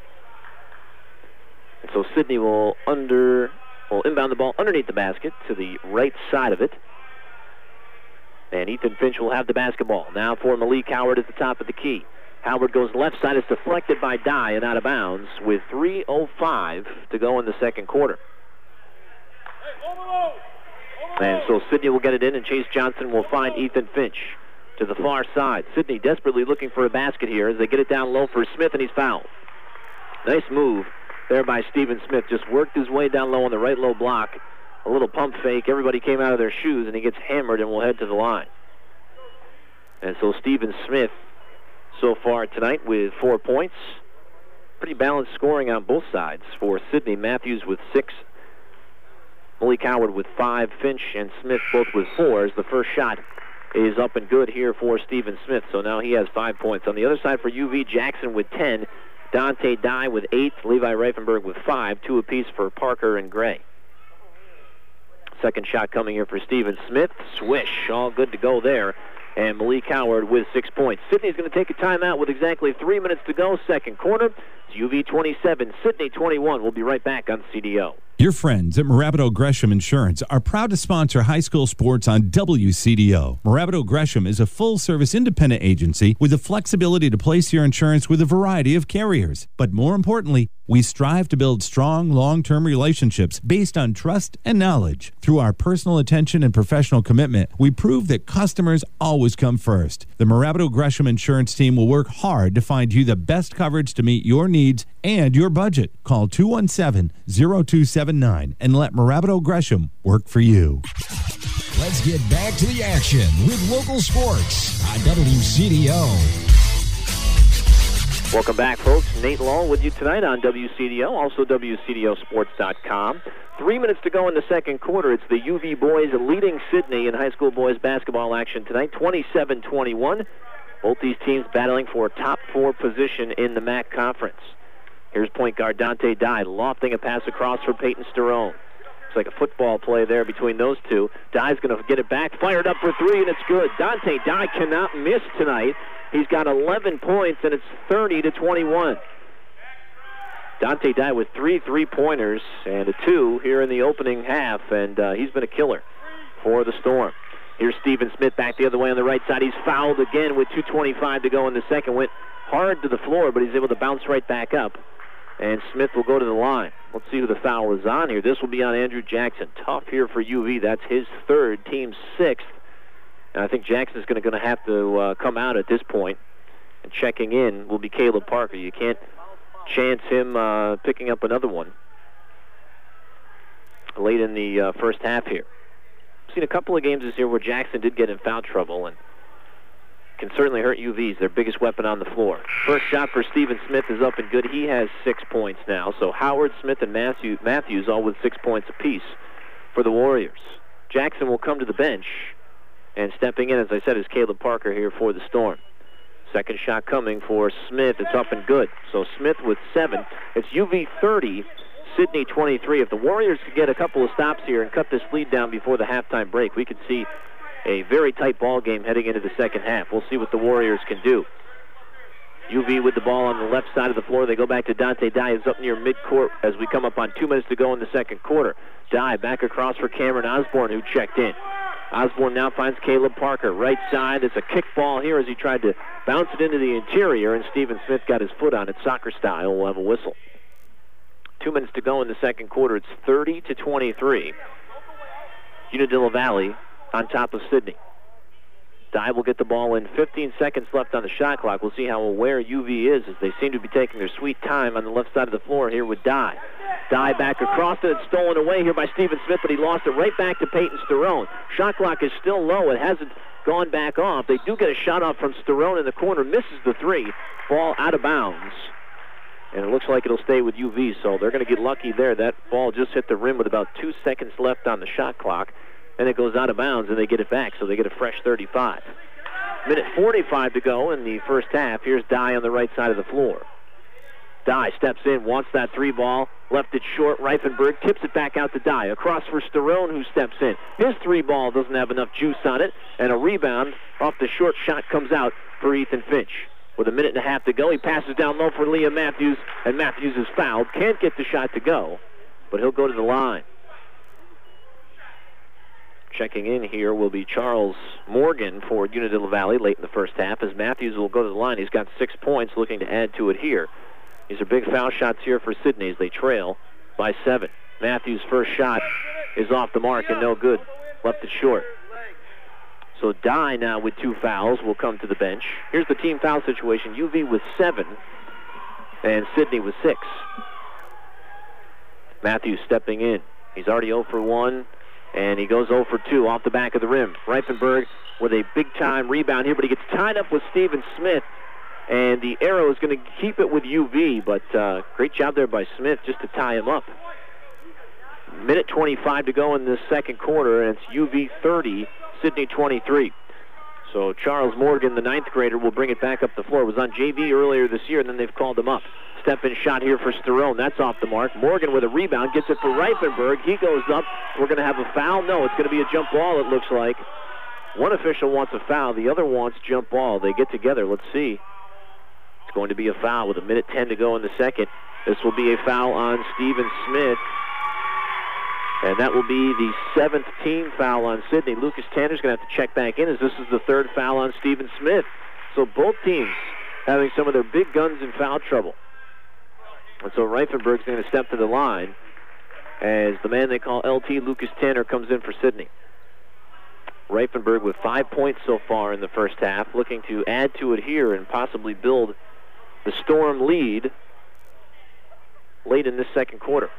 S3: And so Sydney will inbound the ball underneath the basket to the right side of it. And Ethan Finch will have the basketball. Now for Malik Howard at the top of the key. Howard goes left side. It's deflected by Dye and out of bounds with 3:05 to go in the second quarter. And so Sydney will get it in, and Chase Johnson will find Ethan Finch to the far side. Sydney desperately looking for a basket here as they get it down low for Smith, and he's fouled. Nice move there by Stephen Smith. Just worked his way down low on the right low block. A little pump fake. Everybody came out of their shoes, and he gets hammered and will head to the line. And so Stephen Smith so far tonight with 4 points. Pretty balanced scoring on both sides for Sydney. Matthews with 6. Malik Howard with 5, Finch and Smith both with 4. As the first shot is up and good here for Stephen Smith, so now he has 5 points. On the other side for UV, Jackson with 10, Dante Dye with 8, Levi Reifenberg with 5, 2 apiece for Parker and Gray. Second shot coming here for Stephen Smith. Swish, all good to go there. And Malik Howard with 6 points. Sydney's going to take a timeout with exactly 3 minutes to go, second quarter. It's UV 27, Sydney 21. We'll be right back on CDO.
S4: Your friends at Marabito Gresham Insurance are proud to sponsor high school sports on WCDO. Marabito Gresham is a full-service independent agency with the flexibility to place your insurance with a variety of carriers. But more importantly, we strive to build strong, long-term relationships based on trust and knowledge. Through our personal attention and professional commitment, we prove that customers always come first. The Marabito Gresham Insurance team will work hard to find you the best coverage to meet your needs and your budget. Call 217-0279 and let Marabito Gresham work for you.
S7: Let's get back to the action with local sports on WCDO.
S3: Welcome back, folks. Nate Lull with you tonight on WCDO, also WCDOsports.com. 3 minutes to go in the second quarter. It's the UV boys leading Sidney in high school boys basketball action tonight, 27-21. Both these teams battling for a top 4 position in the MAC Conference. Here's point guard Dante Dye lofting a pass across for Peyton Sterone. It's like a football play there between those two. Dye's going to get it back, fired up for 3, and it's good. Dante Dye cannot miss tonight. He's got 11 points, and it's 30-21. Dante Dye with 3 3-pointers and a 2 here in the opening half, and he's been a killer for the Storm. Here's Stephen Smith back the other way on the right side. He's fouled again with 2:25 to go in the second. Went hard to the floor, but he's able to bounce right back up. And Smith will go to the line. Let's see who the foul is on here. This will be on Andrew Jackson. Tough here for UV. That's his 3rd, team 6th. And I think Jackson's going to have to come out at this point. And checking in will be Caleb Parker. You can't chance him picking up another one late in the first half here. I've seen a couple of games this year where Jackson did get in foul trouble and can certainly hurt UV's, their biggest weapon on the floor. First shot for Stephen Smith is up and good. He has 6 points now. So Howard, Smith, and Matthews all with 6 points apiece for the Warriors. Jackson will come to the bench, and stepping in, as I said, is Caleb Parker here for the Storm. Second shot coming for Smith. It's up and good. So Smith with 7. It's UV 30, Sidney 23. If the Warriors could get a couple of stops here and cut this lead down before the halftime break, we could see a very tight ball game heading into the second half. We'll see what the Warriors can do. UV with the ball on the left side of the floor. They go back to Dante Dye, who's up near midcourt as we come up on 2 minutes to go in the second quarter. Dye back across for Cameron Osborne, who checked in. Osborne now finds Caleb Parker. Right side, it's a kick ball here as he tried to bounce it into the interior, and Stephen Smith got his foot on it, soccer style. We'll have a whistle. 2 minutes to go in the second quarter. It's 30-23. Unadilla Valley on top of Sidney. Dye will get the ball in. 15 seconds left on the shot clock. We'll see how aware UV is as they seem to be taking their sweet time on the left side of the floor here with Dye. Dye back across it. It's stolen away here by Stephen Smith, but he lost it right back to Peyton Sterone. Shot clock is still low. It hasn't gone back off. They do get a shot off from Sterone in the corner. Misses the 3. Ball out of bounds. And it looks like it'll stay with UV, so they're going to get lucky there. That ball just hit the rim with about 2 seconds left on the shot clock. And it goes out of bounds, and they get it back, so they get a fresh 35. Minute 45 to go in the first half. Here's Dye on the right side of the floor. Dye steps in, wants that 3 ball, left it short. Reifenberg tips it back out to Dye. Across for Sterone, who steps in. His 3 ball doesn't have enough juice on it, and a rebound off the short shot comes out for Ethan Finch. With a minute and a half to go, he passes down low for Liam Matthews, and Matthews is fouled. Can't get the shot to go, but he'll go to the line. Checking in here will be Charles Morgan for Unadilla Valley late in the first half as Matthews will go to the line. He's got 6 points, looking to add to it here. These are big foul shots here for Sidney as they trail by 7. Matthews' first shot is off the mark and no good. Left it short. So Dye now with 2 fouls will come to the bench. Here's the team foul situation. UV with 7 and Sidney with 6. Matthews stepping in. He's already 0 for 1. And he goes 0 for 2 off the back of the rim. Reifenberg with a big-time rebound here, but he gets tied up with Stephen Smith. And the arrow is going to keep it with UV, but great job there by Smith just to tie him up. Minute 25 to go in this second quarter, and it's UV 30, Sidney 23. So Charles Morgan, the 9th grader, will bring it back up the floor. It was on JV earlier this year, and then they've called him up. Step-in shot here for Sterone. That's off the mark. Morgan with a rebound. Gets it for Reifenberg. He goes up. We're going to have a foul. No, it's going to be a jump ball, it looks like. One official wants a foul. The other wants jump ball. They get together. Let's see. It's going to be a foul with a minute 10 to go in the second. This will be a foul on Stephen Smith. And that will be the 7th team foul on Sidney. Lucas Tanner's going to have to check back in as this is the 3rd foul on Stephen Smith. So both teams having some of their big guns in foul trouble. And so Reifenberg's going to step to the line as the man they call LT, Lucas Tanner, comes in for Sidney. Reifenberg with 5 points so far in the first half, looking to add to it here and possibly build the Storm lead late in this second quarter.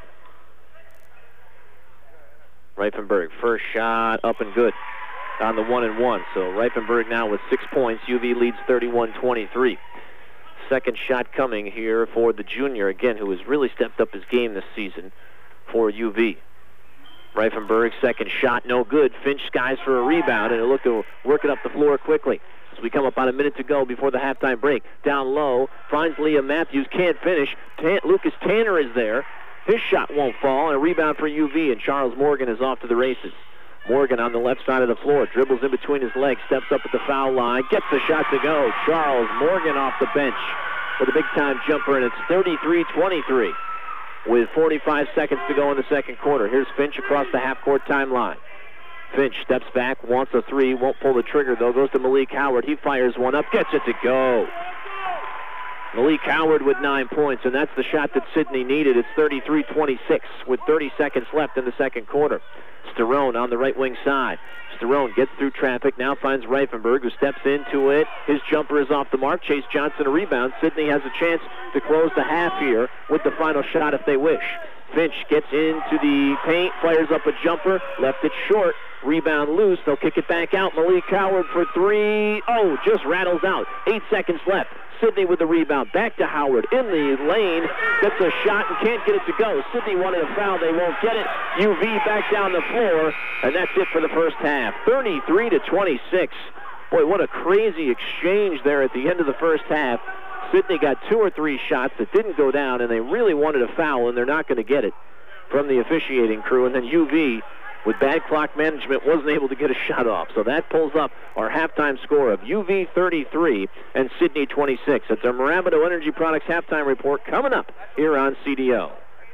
S3: Reifenberg, first shot up and good on the 1-and-1. So Reifenberg now with 6 points. UV leads 31-23. second shot coming here for the junior, again, who has really stepped up his game this season for UV. Reifenberg, second shot, no good. Finch skies for a rebound, and look to work it up the floor quickly. As we come up on a minute to go before the halftime break. Down low, finds Liam Matthews, can't finish. Lucas Tanner is there. His shot won't fall, and a rebound for UV, and Charles Morgan is off to the races. Morgan on the left side of the floor, dribbles in between his legs, steps up at the foul line, gets the shot to go. Charles Morgan off the bench with a big-time jumper, and it's 33-23 with 45 seconds to go in the second quarter. Here's Finch across the half-court timeline. Finch steps back, wants a three, won't pull the trigger, though. Goes to Malik Howard. He fires one up, gets it to go. Malik Howard with 9 points, and that's the shot that Sydney needed. It's 33-26 with 30 seconds left in the second quarter. Sterone on the right wing side. Sterone gets through traffic, now finds Reifenberg, who steps into it. His jumper is off the mark. Chase Johnson a rebound. Sydney has a chance to close the half here with the final shot if they wish. Finch gets into the paint, fires up a jumper, left it short. Rebound loose. They'll kick it back out. Malik Howard for three. Oh, just rattles out. 8 seconds left. Sydney with the rebound. Back to Howard in the lane. Gets a shot and can't get it to go. Sydney wanted a foul. They won't get it. UV back down the floor. And that's it for the first half. 33-26. Boy, what a crazy exchange there at the end of the first half. Sydney got 2 or 3 shots that didn't go down, and they really wanted a foul, and they're not going to get it from the officiating crew. And then UV, with bad clock management, wasn't able to get a shot off. So that pulls up our halftime score of UV 33 and Sydney 26. It's our Mirabito Energy Products halftime report coming up here on CDO.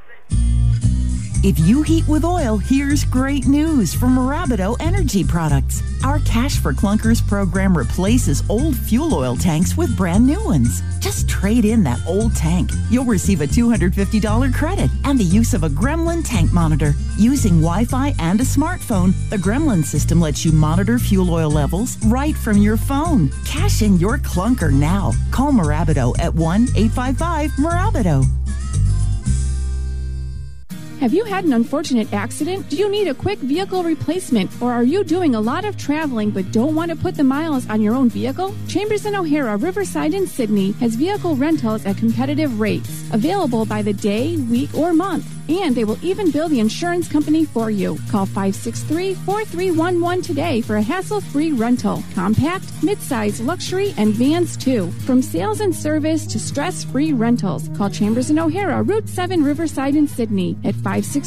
S5: If you heat with oil, here's great news from Mirabito Energy Products. Our Cash for Clunkers program replaces old fuel oil tanks with brand new ones. Just trade in that old tank. You'll receive a $250 credit and the use of a Gremlin tank monitor. Using Wi-Fi and a smartphone, the Gremlin system lets you monitor fuel oil levels right from your phone. Cash in your clunker now. Call Mirabito at 1-855-MIRABITO.
S12: Have you had an unfortunate accident? Do you need a quick vehicle replacement? Or are you doing a lot of traveling but don't want to put the miles on your own vehicle? Chambers & O'Hara, Riverside, and Sydney has vehicle rentals at competitive rates, available by the day, week, or month. And they will even bill the insurance company for you. Call 563-4311 today for a hassle-free rental. Compact, midsize, luxury, and vans too. From sales and service to stress-free rentals. Call Chambers & O'Hara, Route 7, Riverside, and Sydney at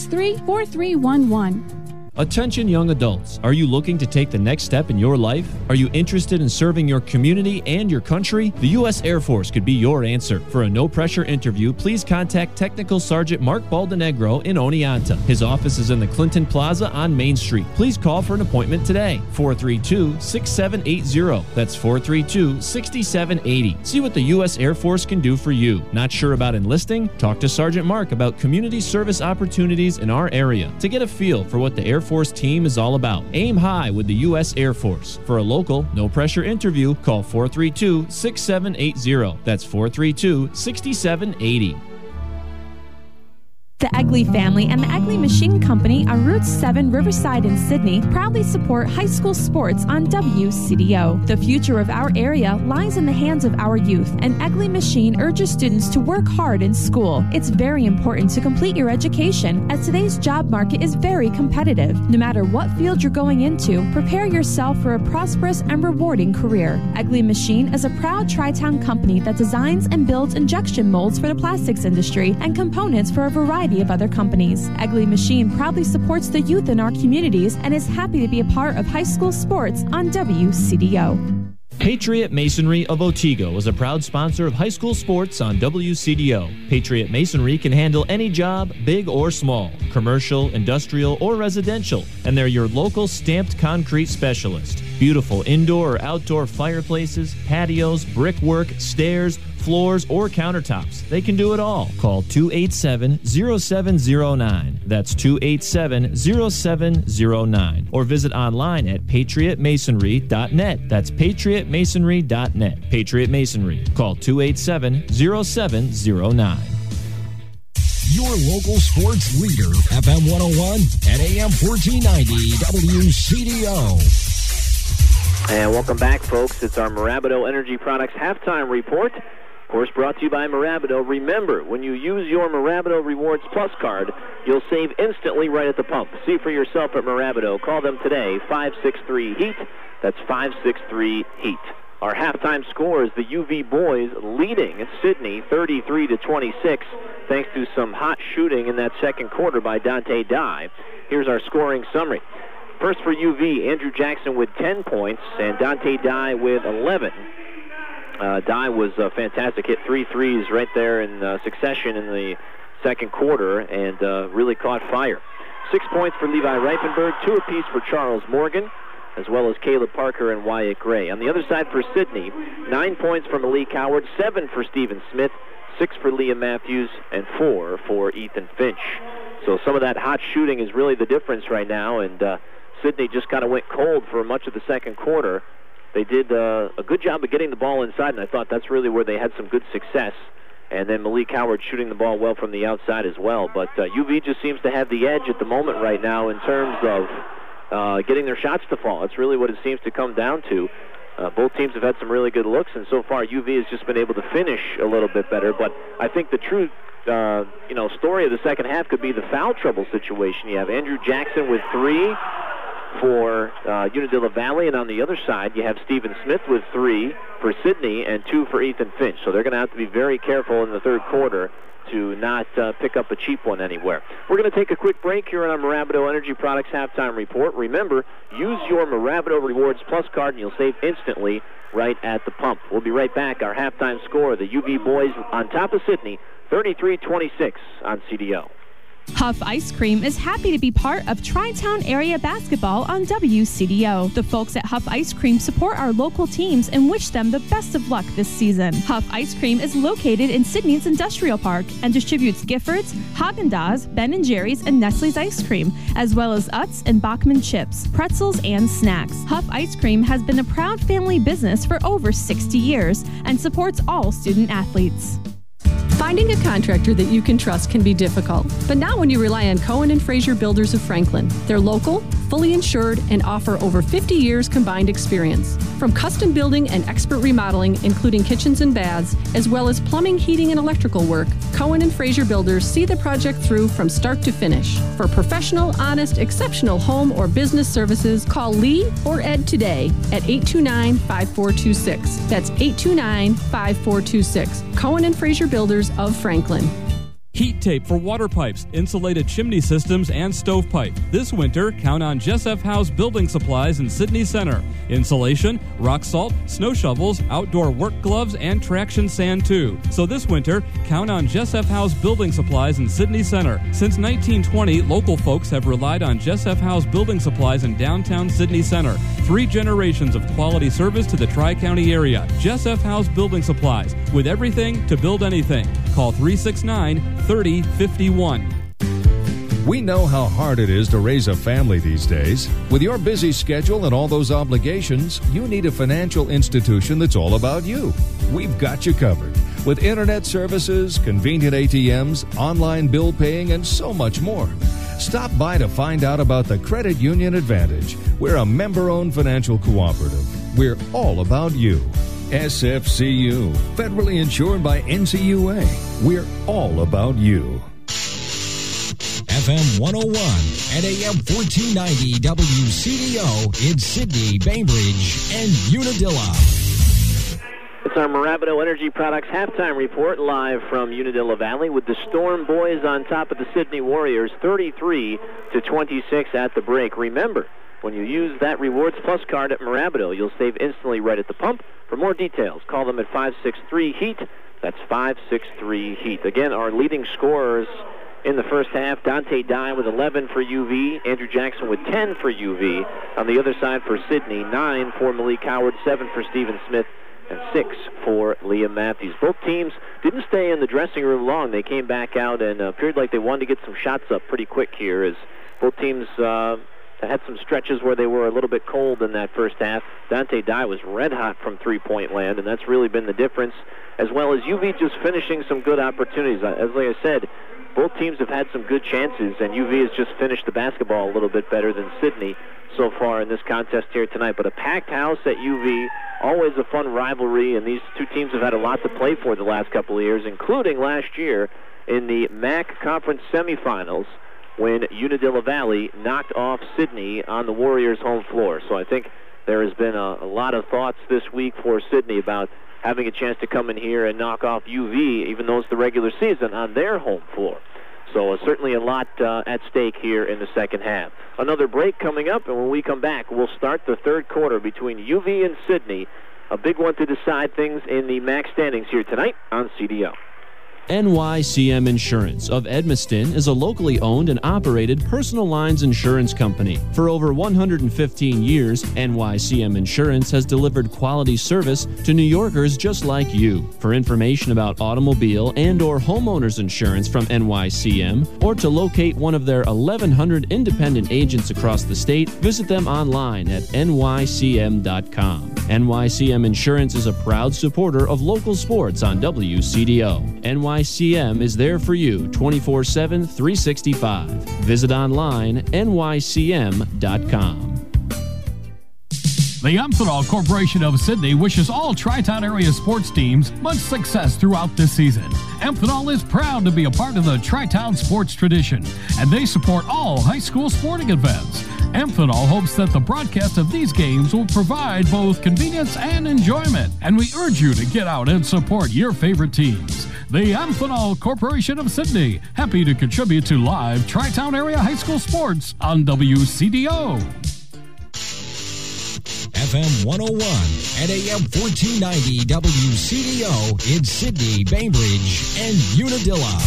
S12: 563-4311.
S10: Attention young adults, are you looking to take the next step in your life? Are you interested in serving your community and your country? The U.S. Air Force could be your answer. For a no-pressure interview, please contact Technical Sergeant Mark Baldenegro in Oneonta. His office is in the Clinton Plaza on Main Street. Please call for an appointment today. 432-6780. That's 432-6780. See what the U.S. Air Force can do for you. Not sure about enlisting? Talk to Sergeant Mark about community service opportunities in our area to get a feel for what the Air Force team is all about. Aim high with the U.S. Air Force. For a local, no-pressure interview, call 432-6780. That's 432-6780.
S13: The Egley family and the Egley Machine Company on Route 7, Riverside, and Sydney proudly support high school sports on WCDO. The future of our area lies in the hands of our youth, and Egley Machine urges students to work hard in school. It's very important to complete your education, as today's job market is very competitive. No matter what field you're going into, prepare yourself for a prosperous and rewarding career. Egley Machine is a proud Tri-Town company that designs and builds injection molds for the plastics industry and components for a variety of other companies. Egley Machine proudly supports the youth in our communities and is happy to be a part of high school sports on WCDO.
S10: Patriot Masonry of Otsego is a proud sponsor of high school sports on WCDO. Patriot Masonry can handle any job, big or small, commercial, industrial, or residential, and they're your local stamped concrete specialist. Beautiful indoor or outdoor fireplaces, patios, brickwork, stairs, floors, or countertops. They can do it all. Call 287-0709. That's 287-0709. Or visit online at patriotmasonry.net. That's patriotmasonry.net. Patriot Masonry. Call 287-0709.
S7: Your local sports leader, FM 101 and AM 1490 WCDO.
S3: And welcome back, folks. It's our Mirabito Energy Products halftime report Of course, brought to you by Mirabito. Remember, when you use your Mirabito Rewards Plus card, you'll save instantly right at the pump. See for yourself at Mirabito. Call them today, 563-HEAT. That's 563-HEAT. Our halftime score is the UV boys leading Sidney 33-26, thanks to some hot shooting in that second quarter by Dante Dye. Here's our scoring summary. First for UV, Andrew Jackson with 10 points and Dante Dye with 11. Dye was fantastic, hit 3 threes right there in succession in the second quarter and really caught fire. 6 points for Levi Reifenberg, 2 apiece for Charles Morgan, as well as Caleb Parker and Wyatt Gray. On the other side for Sidney, 9 points for Malik Howard, 7 for Stephen Smith, 6 for Liam Matthews, and 4 for Ethan Finch. So some of that hot shooting is really the difference right now, and Sidney just kind of went cold for much of the second quarter. They did a good job of getting the ball inside, and I thought that's really where they had some good success. And then Malik Howard shooting the ball well from the outside as well. But UV just seems to have the edge at the moment right now in terms of getting their shots to fall. It's really what it seems to come down to. Both teams have had some really good looks, and so far UV has just been able to finish a little bit better. But I think the true story of the second half could be the foul trouble situation. You have Andrew Jackson with 3 for Unadilla Valley, and on the other side you have Stephen Smith with 3 for Sidney and 2 for Ethan Finch. So they're going to have to be very careful in the third quarter to not pick up a cheap one anywhere. We're going to take a quick break here on our Mirabito Energy Products Halftime Report. Remember, use your Mirabito Rewards Plus card and you'll save instantly right at the pump. We'll be right back. Our halftime score, the UV boys on top of Sidney, 33-26 on CDO.
S13: Huff Ice Cream is happy to be part of Tri-Town Area Basketball on WCDO. The folks at Huff Ice Cream support our local teams and wish them the best of luck this season. Huff Ice Cream is located in Sidney's Industrial Park and distributes Giffords, Haagen-Dazs, Ben & Jerry's, and Nestle's ice cream, as well as Utz and Bachman chips, pretzels, and snacks. Huff Ice Cream has been a proud family business for over 60 years and supports all student athletes.
S14: Finding a contractor that you can trust can be difficult, but not when you rely on Cohen and Fraser Builders of Franklin. They're local, fully insured, and offer over 50 years combined experience. From custom building and expert remodeling, including kitchens and baths, as well as plumbing, heating, and electrical work, Cohen and Fraser Builders see the project through from start to finish. For professional, honest, exceptional home or business services, call Lee or Ed today at 829-5426. That's 829-5426. Cohen and Fraser Builders of Franklin.
S11: Heat tape for water pipes, insulated chimney systems, and stovepipe. This winter, count on Jess F. House Building Supplies in Sidney Center. Insulation, rock salt, snow shovels, outdoor work gloves, and traction sand too. So this winter, count on Jess F. House Building Supplies in Sidney Center. Since 1920, local folks have relied on Jess F. House Building Supplies in downtown Sidney Center. 3 generations of quality service to the Tri-County area. Jess F. House Building Supplies, with everything to build anything. Call 369-3051.
S15: We know how hard it is to raise a family these days. With your busy schedule and all those obligations, you need a financial institution that's all about you. We've got you covered. With internet services, convenient ATMs, online bill paying, and so much more. Stop by to find out about the Credit Union Advantage. We're a member-owned financial cooperative. We're all about you. SFCU, federally insured by NCUA. We're all about you.
S7: FM 101 and AM 1490 WCDO in Sidney, Bainbridge, and Unadilla.
S3: It's our Mirabito Energy Products Halftime Report live from Unadilla Valley with the Storm boys on top of the Sidney Warriors, 33-26 at the break. Remember, when you use that Rewards Plus card at Mirabito, you'll save instantly right at the pump. For more details, call them at 563-HEAT. That's 563-HEAT. Again, our leading scorers in the first half, Dante Dye with 11 for UV, Andrew Jackson with 10 for UV. On the other side for Sidney, 9 for Malik Howard, 7 for Stephen Smith, and 6 for Liam Matthews. Both teams didn't stay in the dressing room long. They came back out and appeared like they wanted to get some shots up pretty quick here as both teams had some stretches where they were a little bit cold in that first half. Dante Dye was red hot from three-point land, and that's really been the difference, as well as UV just finishing some good opportunities. As like I said, both teams have had some good chances, and UV has just finished the basketball a little bit better than Sidney. so far in this contest here tonight. But a packed house at UV, always a fun rivalry, and these two teams have had a lot to play for the last couple of years, including last year in the MAC Conference semifinals when Unadilla Valley knocked off Sidney on the Warriors' home floor. So I think there has been a lot of thoughts this week for Sidney about having a chance to come in here and knock off UV, even though it's the regular season, on their home floor. So certainly a lot at stake here in the second half. Another break coming up, and when we come back, we'll start the third quarter between UV and Sidney, a big one to decide things in the MAC standings here tonight on CDO.
S10: NYCM Insurance of Edmiston is a locally owned and operated personal lines insurance company. For over 115 years, NYCM Insurance has delivered quality service to New Yorkers just like you. For information about automobile and or homeowners insurance from NYCM, or to locate one of their 1,100 independent agents across the state, visit them online at nycm.com. NYCM Insurance is a proud supporter of local sports on WCDO. NYCM is there for you 24/7, 365. Visit online nycm.com.
S16: The Amphenol Corporation of Sidney wishes all Tri-Town area sports teams much success throughout this season. Amphenol is proud to be a part of the Tri-Town sports tradition, and they support all high school sporting events. Amphenol hopes that the broadcast of these games will provide both convenience and enjoyment, and we urge you to get out and support your favorite teams. The Amphenol Corporation of Sidney, happy to contribute to live Tri-Town area high school sports on WCDO.
S7: FM 101 and AM 1490 WCDO in Sidney, Bainbridge, and Unadilla.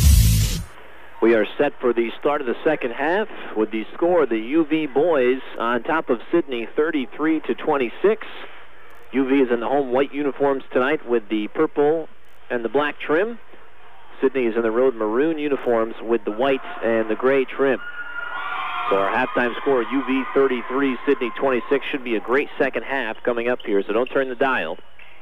S3: We are set for the start of the second half with the score, the UV boys on top of Sidney 33-26. UV is in the home white uniforms tonight with the purple and the black trim. Sidney is in the road maroon uniforms with the white and the gray trim. So our halftime score, UV 33, Sidney 26, should be a great second half coming up here, so don't turn the dial.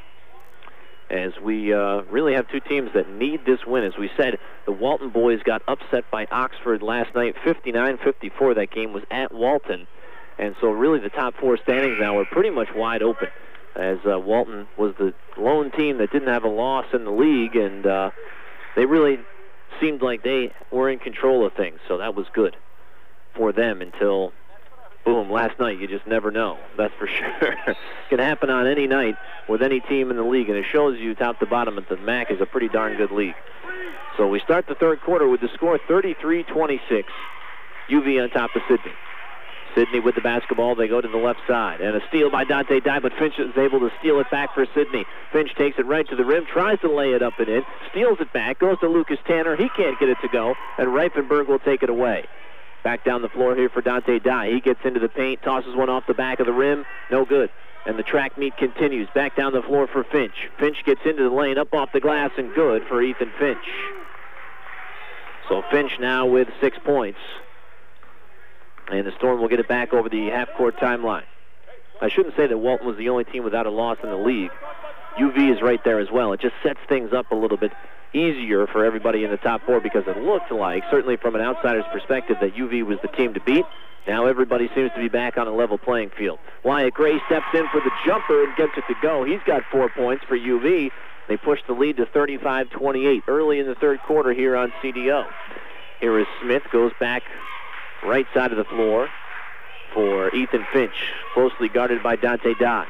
S3: As we really have two teams that need this win. As we said, the Walton boys got upset by Oxford last night, 59-54. That game was at Walton. And so really the top four standings now are pretty much wide open, as Walton was the lone team that didn't have a loss in the league, and they really seemed like they were in control of things, so that was good for them until, boom, last night. You just never know. That's for sure. It can happen on any night with any team in the league, and it shows you top to bottom that the MAC is a pretty darn good league. So we start the third quarter with the score 33-26. UV on top of Sidney. Sidney with the basketball. They go to the left side. And a steal by Dante Dye, but Finch is able to steal it back for Sidney. Finch takes it right to the rim, tries to lay it up and in, steals it back, goes to Lucas Tanner. He can't get it to go, and Reifenberg will take it away. Back down the floor here for Dante Dye. He gets into the paint, tosses one off the back of the rim. No good. And the track meet continues. Back down the floor for Finch. Finch gets into the lane, up off the glass, and good for Ethan Finch. So Finch now with 6 points. And the Storm will get it back over the half-court timeline. I shouldn't say that Walton was the only team without a loss in the league. UV is right there as well. It just sets things up a little bit easier for everybody in the top four, because it looked like, certainly from an outsider's perspective, that UV was the team to beat. Now everybody seems to be back on a level playing field. Wyatt Gray steps in for the jumper and gets it to go. He's got 4 points for UV. They push the lead to 35-28 early in the third quarter here on CDO. Here is Smith, goes back right side of the floor for Ethan Finch, closely guarded by Dante Dye.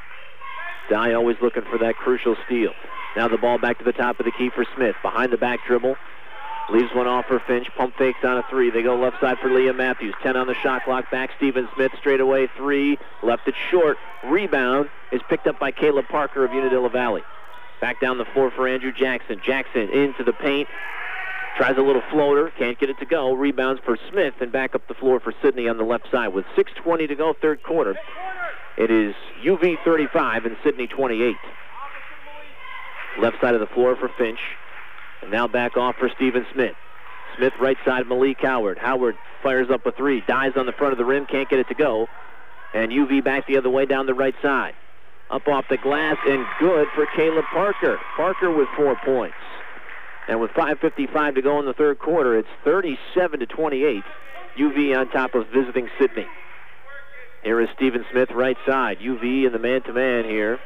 S3: Dye always looking for that crucial steal. Now the ball back to the top of the key for Smith. Behind the back dribble. Leaves one off for Finch. Pump fakes on a three. They go left side for Liam Matthews. 10 on the shot clock. Back Stephen Smith. Straight away three. Left it short. Rebound is picked up by Caleb Parker of Unadilla Valley. Back down the floor for Andrew Jackson. Jackson into the paint. Tries a little floater. Can't get it to go. Rebounds for Smith. And back up the floor for Sidney on the left side. With 6:20 to go, third quarter. It is UV 35 and Sidney 28. Left side of the floor for Finch. And now back off for Stephen Smith. Smith right side, Malik Howard. Howard fires up a three. Dies on the front of the rim. Can't get it to go. And UV back the other way down the right side. Up off the glass and good for Caleb Parker. Parker with 4 points. And with 5:55 to go in the third quarter, it's 37-28. UV on top of visiting Sidney. Here is Stephen Smith, right side. UV in the man-to-man here.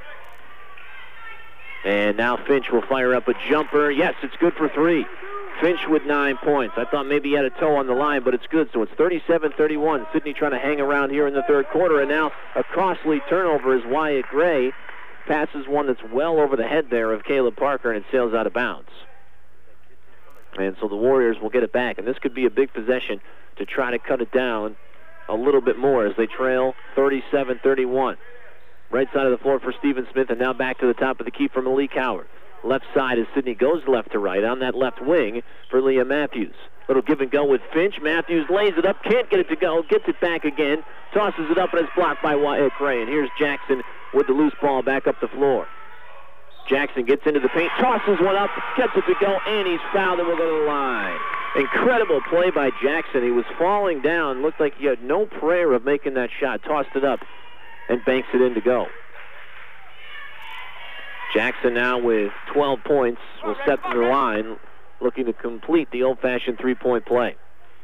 S3: And now Finch will fire up a jumper. Yes, it's good for 3. Finch with 9 points. I thought maybe he had a toe on the line, but it's good. So it's 37-31. Sydney trying to hang around here in the third quarter. And now a costly turnover as Wyatt Gray passes one that's well over the head there of Caleb Parker, and it sails out of bounds. And so the Warriors will get it back. And this could be a big possession to try to cut it down a little bit more as they trail 37-31. Right side of the floor for Stephen Smith, and now back to the top of the key for Malik Howard. Left side as Sydney goes left to right on that left wing for Liam Matthews. Little give and go with Finch. Matthews lays it up, can't get it to go, gets it back again, tosses it up, and it's blocked by Wyatt Gray. And here's Jackson with the loose ball back up the floor. Jackson gets into the paint, tosses one up, gets it to go, and he's fouled and will go to the line. Incredible play by Jackson. He was falling down, looked like he had no prayer of making that shot, tossed it up, and banks it in to go. Jackson now with 12 points will step to the line, looking to complete the old-fashioned three-point play.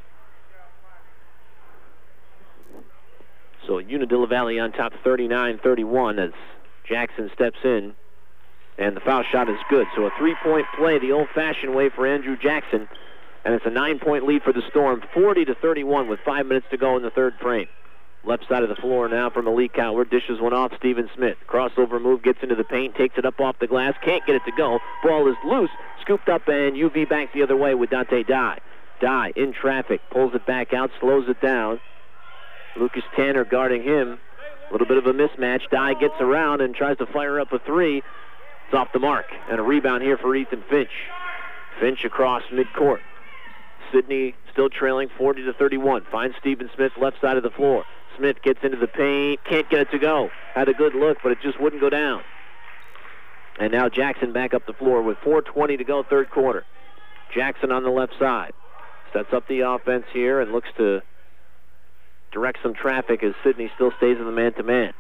S3: So Unadilla Valley on top 39-31 as Jackson steps in, and the foul shot is good. So a three-point play the old-fashioned way for Andrew Jackson, and it's a 9-point lead for the Storm, 40-31 with 5 minutes to go in the third frame. Left side of the floor now for Malik Howard. Dishes one off Stephen Smith. Crossover move, gets into the paint, takes it up off the glass, can't get it to go. Ball is loose, scooped up, and UV back the other way with Dante Dye. Dye in traffic, pulls it back out, slows it down. Lucas Tanner guarding him. A little bit of a mismatch. Dye gets around and tries to fire up a three. It's off the mark. And a rebound here for Ethan Finch. Finch across midcourt. Sydney still trailing 40-31. Finds Stephen Smith left side of the floor. Smith gets into the paint, can't get it to go. Had a good look, but it just wouldn't go down. And now Jackson back up the floor with 4:20 to go, third quarter. Jackson on the left side. Sets up the offense here and looks to direct some traffic as Sydney still stays in the man-to-man.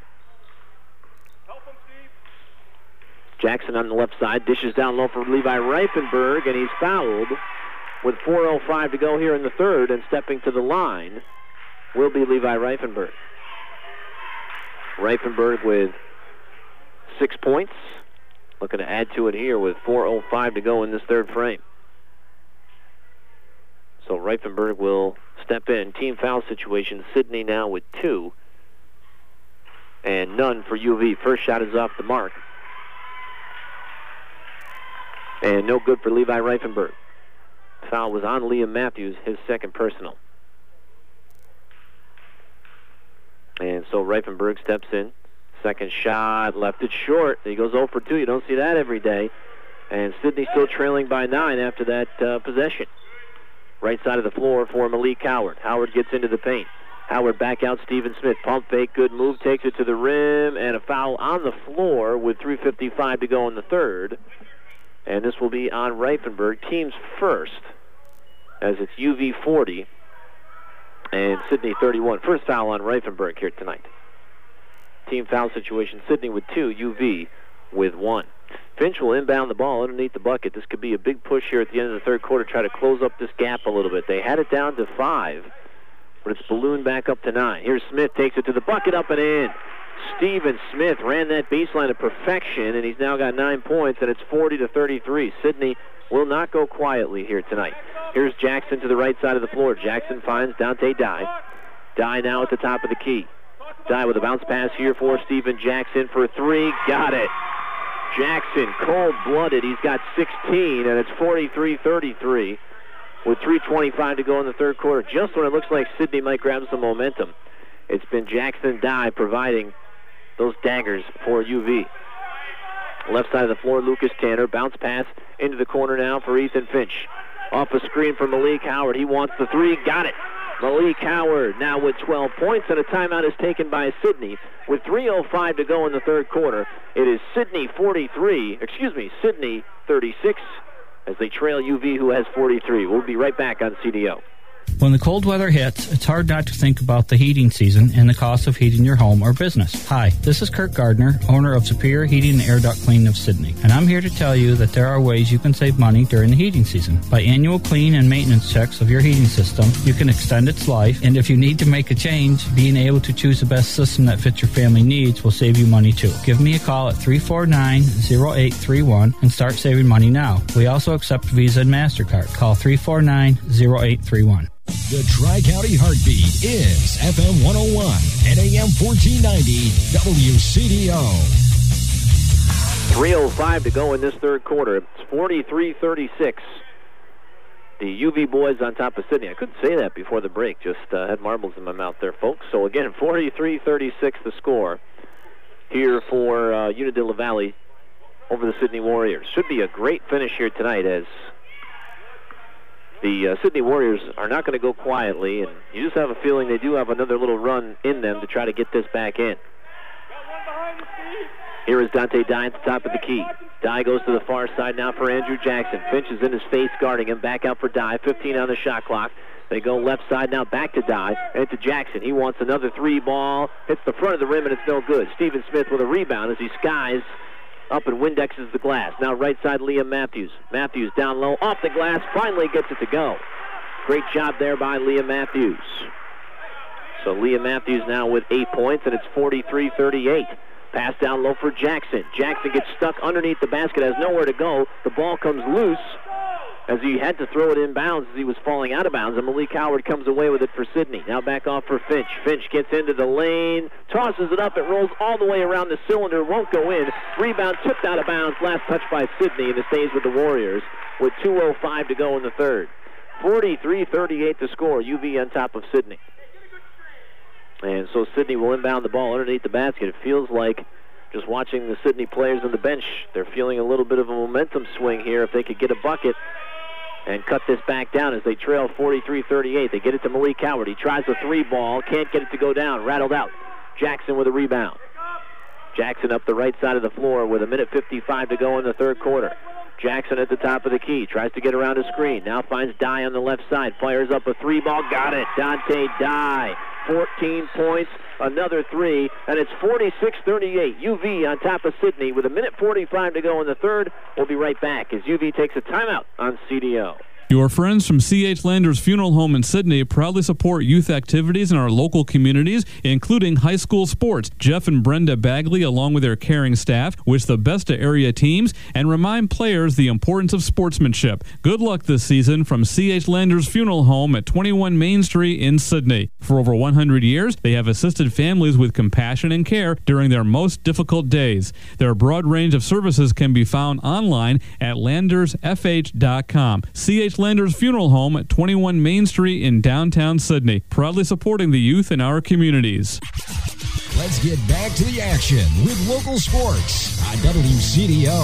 S3: Jackson on the left side, dishes down low for Levi Reifenberg, and he's fouled with 4:05 to go here in the third, and stepping to the line will be Levi Reifenberg. Reifenberg with 6 points. Looking to add to it here with 4:05 to go in this third frame. So Reifenberg will step in. Team foul situation. Sydney now with 2. And none for UV. First shot is off the mark. And no good for Levi Reifenberg. Foul was on Liam Matthews, his second personal. And so Reifenberg steps in. Second shot, left it short. He goes 0 for 2. You don't see that every day. And Sydney still trailing by 9 after that possession. Right side of the floor for Malik Howard. Howard gets into the paint. Howard back out Stephen Smith. Pump fake, good move, takes it to the rim, and a foul on the floor with 3:55 to go in the third. And this will be on Reifenberg, team's first, as it's UV 40 and Sydney 31. First foul on Reifenberg here tonight. Team foul situation, Sydney with 2, UV with 1. Finch will inbound the ball underneath the bucket. This could be a big push here at the end of the third quarter, try to close up this gap a little bit. They had it down to 5, but it's ballooned back up to 9. Here's Smith, takes it to the bucket, up and in. Stephen Smith ran that baseline to perfection, and he's now got 9 points, and it's 40-33. Sydney will not go quietly here tonight. Here's Jackson to the right side of the floor. Jackson finds Dante Dye. Dye now at the top of the key. Dye with a bounce pass here for Stephen Jackson for 3. Got it. Jackson, cold-blooded. He's got 16, and it's 43-33 with 3:25 to go in the third quarter. Just when it looks like Sydney might grab some momentum, it's been Jackson Dye providing those daggers for UV. Left side of the floor, Lucas Tanner. Bounce pass into the corner now for Ethan Finch. Off a screen for Malik Howard. He wants the 3. Got it. Malik Howard now with 12 points, and a timeout is taken by Sydney with 3:05 to go in the third quarter. It is Sydney 36 as they trail UV, who has 43. We'll be right back on CDO.
S17: When the cold weather hits, it's hard not to think about the heating season and the cost of heating your home or business. Hi, this is Kurt Gardner, owner of Superior Heating and Air Duct Cleaning of Sydney, and I'm here to tell you that there are ways you can save money during the heating season. By annual clean and maintenance checks of your heating system, you can extend its life, and if you need to make a change, being able to choose the best system that fits your family needs will save you money too. Give me a call at 349-0831 and start saving money now. We also accept Visa and MasterCard. Call 349-0831.
S7: The Tri-County Heartbeat is FM 101 and AM 1490 WCDO.
S3: 3:05 to go in this third quarter. It's 43-36. The UV boys on top of Sydney. I couldn't say that before the break. Just had marbles in my mouth there, folks. So again, 43-36 the score here for Unadilla Valley over the Sydney Warriors. Should be a great finish here tonight, as the Sydney Warriors are not going to go quietly, and you just have a feeling they do have another little run in them to try to get this back in. Here is Dante Dye at the top of the key. Dye goes to the far side now for Andrew Jackson. Finch is in his face guarding him. Back out for Dye. 15 on the shot clock. They go left side now, back to Dye and to Jackson. He wants another three ball. Hits the front of the rim, and it's no good. Stephen Smith with a rebound as he skies up and Windexes the glass. Now right side, Liam Matthews. Matthews down low, off the glass, finally gets it to go. Great job there by Liam Matthews. So Liam Matthews now with 8 points, and it's 43-38. Pass down low for Jackson. Jackson gets stuck underneath the basket, has nowhere to go. The ball comes loose as he had to throw it in bounds as he was falling out of bounds, and Malik Howard comes away with it for Sydney. Now back off for Finch. Finch gets into the lane, tosses it up, it rolls all the way around the cylinder, won't go in. Rebound tipped out of bounds, last touch by Sydney, and it stays with the Warriors with 2:05 to go in the third. 43-38 to score, UV on top of Sydney. And so Sydney will inbound the ball underneath the basket. It feels like, just watching the Sydney players on the bench, they're feeling a little bit of a momentum swing here if they could get a bucket and cut this back down as they trail 43-38. They get it to Malik Howard. He tries the three ball, can't get it to go down, rattled out. Jackson with a rebound. Jackson up the right side of the floor with 1:55 to go in the third quarter. Jackson at the top of the key, tries to get around a screen, now finds Dye on the left side, fires up a three ball, got it. Dante Dye, 14 points, another three, and it's 46-38. UV on top of Sydney with 1:45 to go in the third. We'll be right back as UV takes a timeout on CDO.
S11: Your friends from C.H. Landers Funeral Home in Sydney proudly support youth activities in our local communities, including high school sports. Jeff and Brenda Bagley, along with their caring staff, wish the best to area teams and remind players the importance of sportsmanship. Good luck this season from C.H. Landers Funeral Home at 21 Main Street in Sydney. For over 100 years, they have assisted families with compassion and care during their most difficult days. Their broad range of services can be found online at landersfh.com. C.H. Landers Funeral Home at 21 Main Street in downtown Sydney, proudly supporting the youth in our communities.
S7: Let's get back to the action with local sports on WCDO.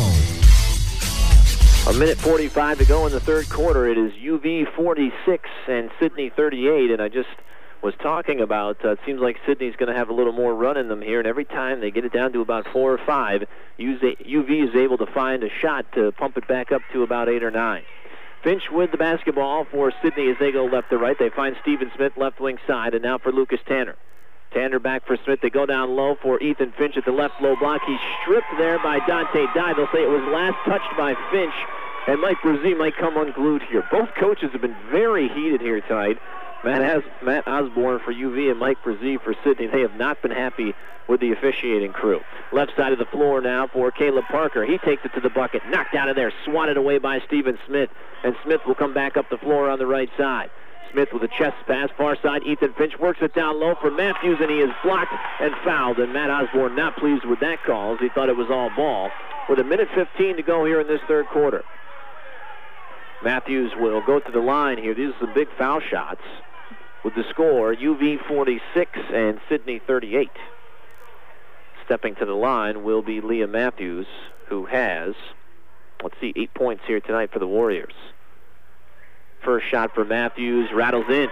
S3: 1:45 to go in the third quarter. It is UV 46 and Sydney 38, and I just was talking about, it seems like Sydney's going to have a little more run in them here, and every time they get it down to about 4 or 5, UV is able to find a shot to pump it back up to about 8 or 9. Finch with the basketball for Sydney as they go left to right. They find Stephen Smith left wing side, and now for Lucas Tanner. Tanner back for Smith. They go down low for Ethan Finch at the left low block. He's stripped there by Dante Dye. They'll say it was last touched by Finch, and Mike Brzee might come unglued here. Both coaches have been very heated here tonight. Matt Osborne for UV and Mike Brzee for Sydney. They have not been happy with the officiating crew. Left side of the floor now for Caleb Parker. He takes it to the bucket. Knocked out of there. Swatted away by Stephen Smith. And Smith will come back up the floor on the right side. Smith with a chest pass. Far side, Ethan Finch works it down low for Matthews, and he is blocked and fouled. And Matt Osborne not pleased with that call, as he thought it was all ball. With 1:15 to go here in this third quarter. Matthews will go to the line here. These are some big foul shots. With the score, UV 46 and Sydney 38. Stepping to the line will be Liam Matthews, who has, 8 points here tonight for the Warriors. First shot for Matthews, rattles in.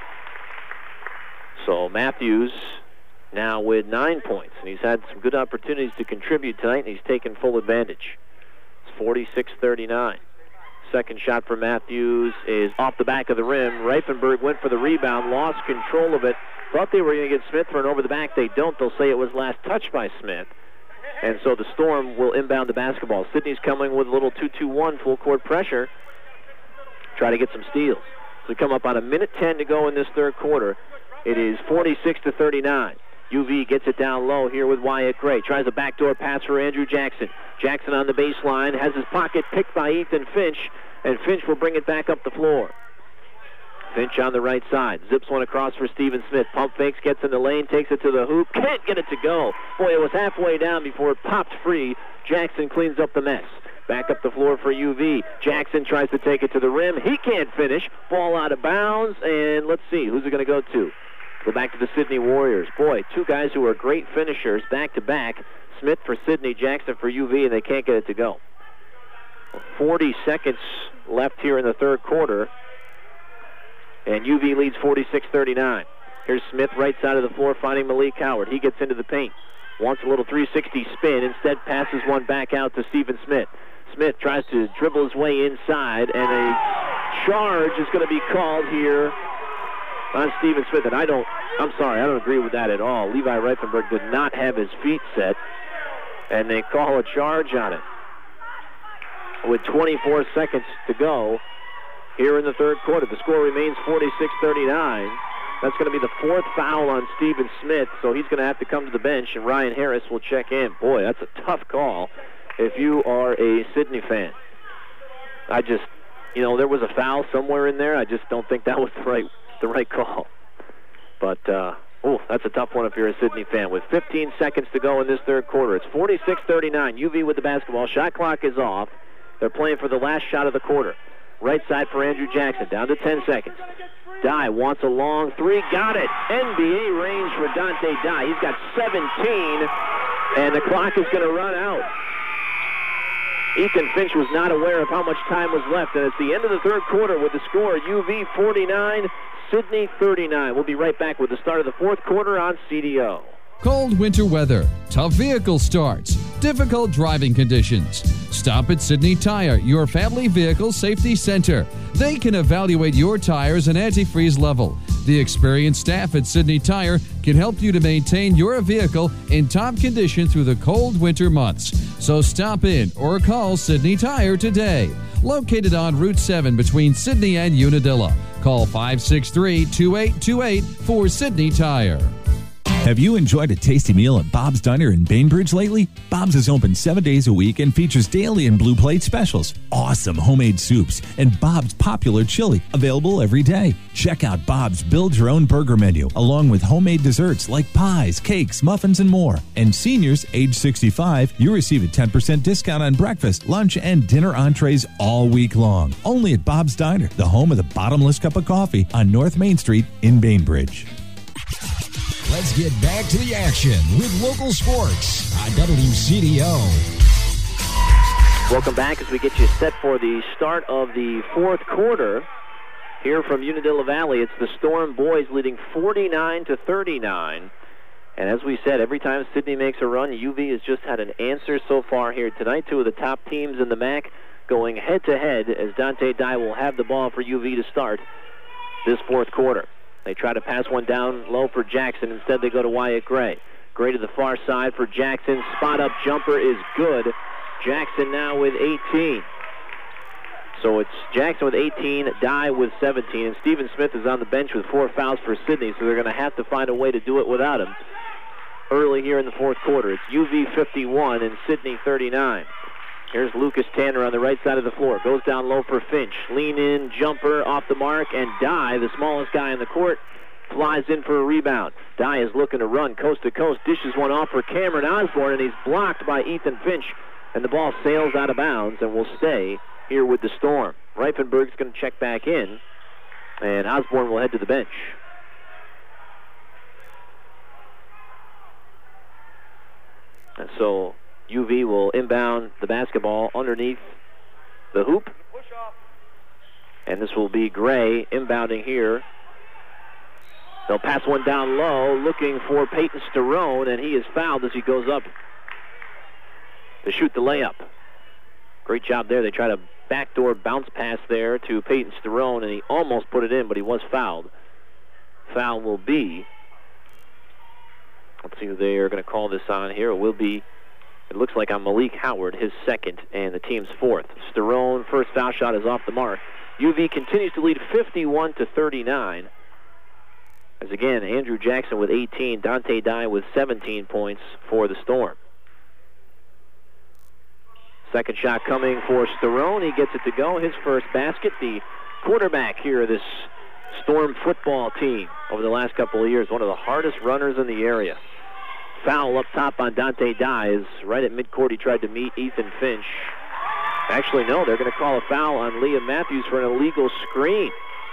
S3: So Matthews now with 9 points, and he's had some good opportunities to contribute tonight, and he's taken full advantage. It's 46-39. Second shot for Matthews is off the back of the rim. Reifenberg went for the rebound, lost control of it. Thought they were going to get Smith thrown over the back. They don't. They'll say it was last touched by Smith. And so the Storm will inbound the basketball. Sydney's coming with a little 2-2-1 full court pressure. Try to get some steals. So we come up on 1:10 to go in this third quarter. It is 46-39. UV gets it down low here with Wyatt Gray. Tries a backdoor pass for Andrew Jackson. Jackson on the baseline, has his pocket picked by Ethan Finch, and Finch will bring it back up the floor. Finch on the right side. Zips one across for Stephen Smith. Pump fakes, gets in the lane, takes it to the hoop. Can't get it to go. Boy, it was halfway down before it popped free. Jackson cleans up the mess. Back up the floor for UV. Jackson tries to take it to the rim. He can't finish. Ball out of bounds, and let's see, who's it going to go to? Go back to the Sydney Warriors. Boy, two guys who are great finishers back-to-back. Smith for Sydney, Jackson for UV, and they can't get it to go. 40 seconds left here in the third quarter, and UV leads 46-39. Here's Smith, right side of the floor, finding Malik Howard. He gets into the paint. Wants a little 360 spin. Instead, passes one back out to Stephen Smith. Smith tries to dribble his way inside, and a charge is going to be called here on Stephen Smith. And I don't agree with that at all. Levi Reifenberg did not have his feet set, and they call a charge on it. With 24 seconds to go here in the third quarter, the score remains 46-39. That's going to be the fourth foul on Stephen Smith, so he's going to have to come to the bench, and Ryan Harris will check in. Boy, that's a tough call if you are a Sydney fan. There was a foul somewhere in there. I just don't think that was the right call. But, that's a tough one if you're a Sydney fan. With 15 seconds to go in this third quarter, it's 46-39. UV with the basketball. Shot clock is off. They're playing for the last shot of the quarter. Right side for Andrew Jackson, down to 10 seconds. Dye wants a long three, got it. NBA range for Dante Dye. He's got 17, and the clock is going to run out. Ethan Finch was not aware of how much time was left, and it's the end of the third quarter with the score UV 49, Sydney 39. We'll be right back with the start of the fourth quarter on CDO.
S8: Cold winter weather, tough vehicle starts, difficult driving conditions. Stop at Sydney Tire, your family vehicle safety center. They can evaluate your tires and antifreeze level. The experienced staff at Sydney Tire can help you to maintain your vehicle in top condition through the cold winter months. So stop in or call Sydney Tire today. Located on Route 7 between Sydney and Unadilla. Call 563-2828 for Sydney Tire.
S18: Have you enjoyed a tasty meal at Bob's Diner in Bainbridge lately? Bob's is open 7 days a week and features daily and blue plate specials, awesome homemade soups, and Bob's popular chili, available every day. Check out Bob's Build Your Own Burger menu, along with homemade desserts like pies, cakes, muffins, and more. And seniors age 65, you receive a 10% discount on breakfast, lunch, and dinner entrees all week long. Only at Bob's Diner, the home of the bottomless cup of coffee on North Main Street in Bainbridge.
S7: Let's get back to the action with local sports on WCDO.
S3: Welcome back as we get you set for the start of the fourth quarter. Here from Unadilla Valley, it's the Storm boys leading 49-39. And as we said, every time Sydney makes a run, UV has just had an answer so far here tonight. Two of the top teams in the MAC going head-to-head as Dante Dye will have the ball for UV to start this fourth quarter. They try to pass one down low for Jackson. Instead, they go to Wyatt Gray. Gray to the far side for Jackson. Spot-up jumper is good. Jackson now with 18. So it's Jackson with 18, Dye with 17, and Stephen Smith is on the bench with 4 fouls for Sydney, so they're going to have to find a way to do it without him early here in the fourth quarter. It's UV 51 and Sydney 39. Here's Lucas Tanner on the right side of the floor. Goes down low for Finch. Lean in, jumper off the mark, and Dye, the smallest guy in the court, flies in for a rebound. Dye is looking to run coast to coast. Dishes one off for Cameron Osborne, and he's blocked by Ethan Finch. And the ball sails out of bounds and will stay here with the Storm. Reifenberg's going to check back in, and Osborne will head to the bench. And so UV will inbound the basketball underneath the hoop. And this will be Gray inbounding here. They'll pass one down low, looking for Peyton Sterone, and he is fouled as he goes up to shoot the layup. Great job there. They try to backdoor bounce pass there to Peyton Sterone, and he almost put it in, but he was fouled. Foul will be, let's see who they are going to call this on here. It will be, it looks like on Malik Howard, his second, and the team's fourth. Sterone, first foul shot is off the mark. UV continues to lead 51-39. As again, Andrew Jackson with 18, Dante Dye with 17 points for the Storm. Second shot coming for Sterone. He gets it to go. His first basket. The quarterback here of this Storm football team over the last couple of years, one of the hardest runners in the area. Foul up top on Dante Dye. Right at midcourt, he tried to meet Ethan Finch. Actually, no, they're going to call a foul on Liam Matthews for an illegal screen.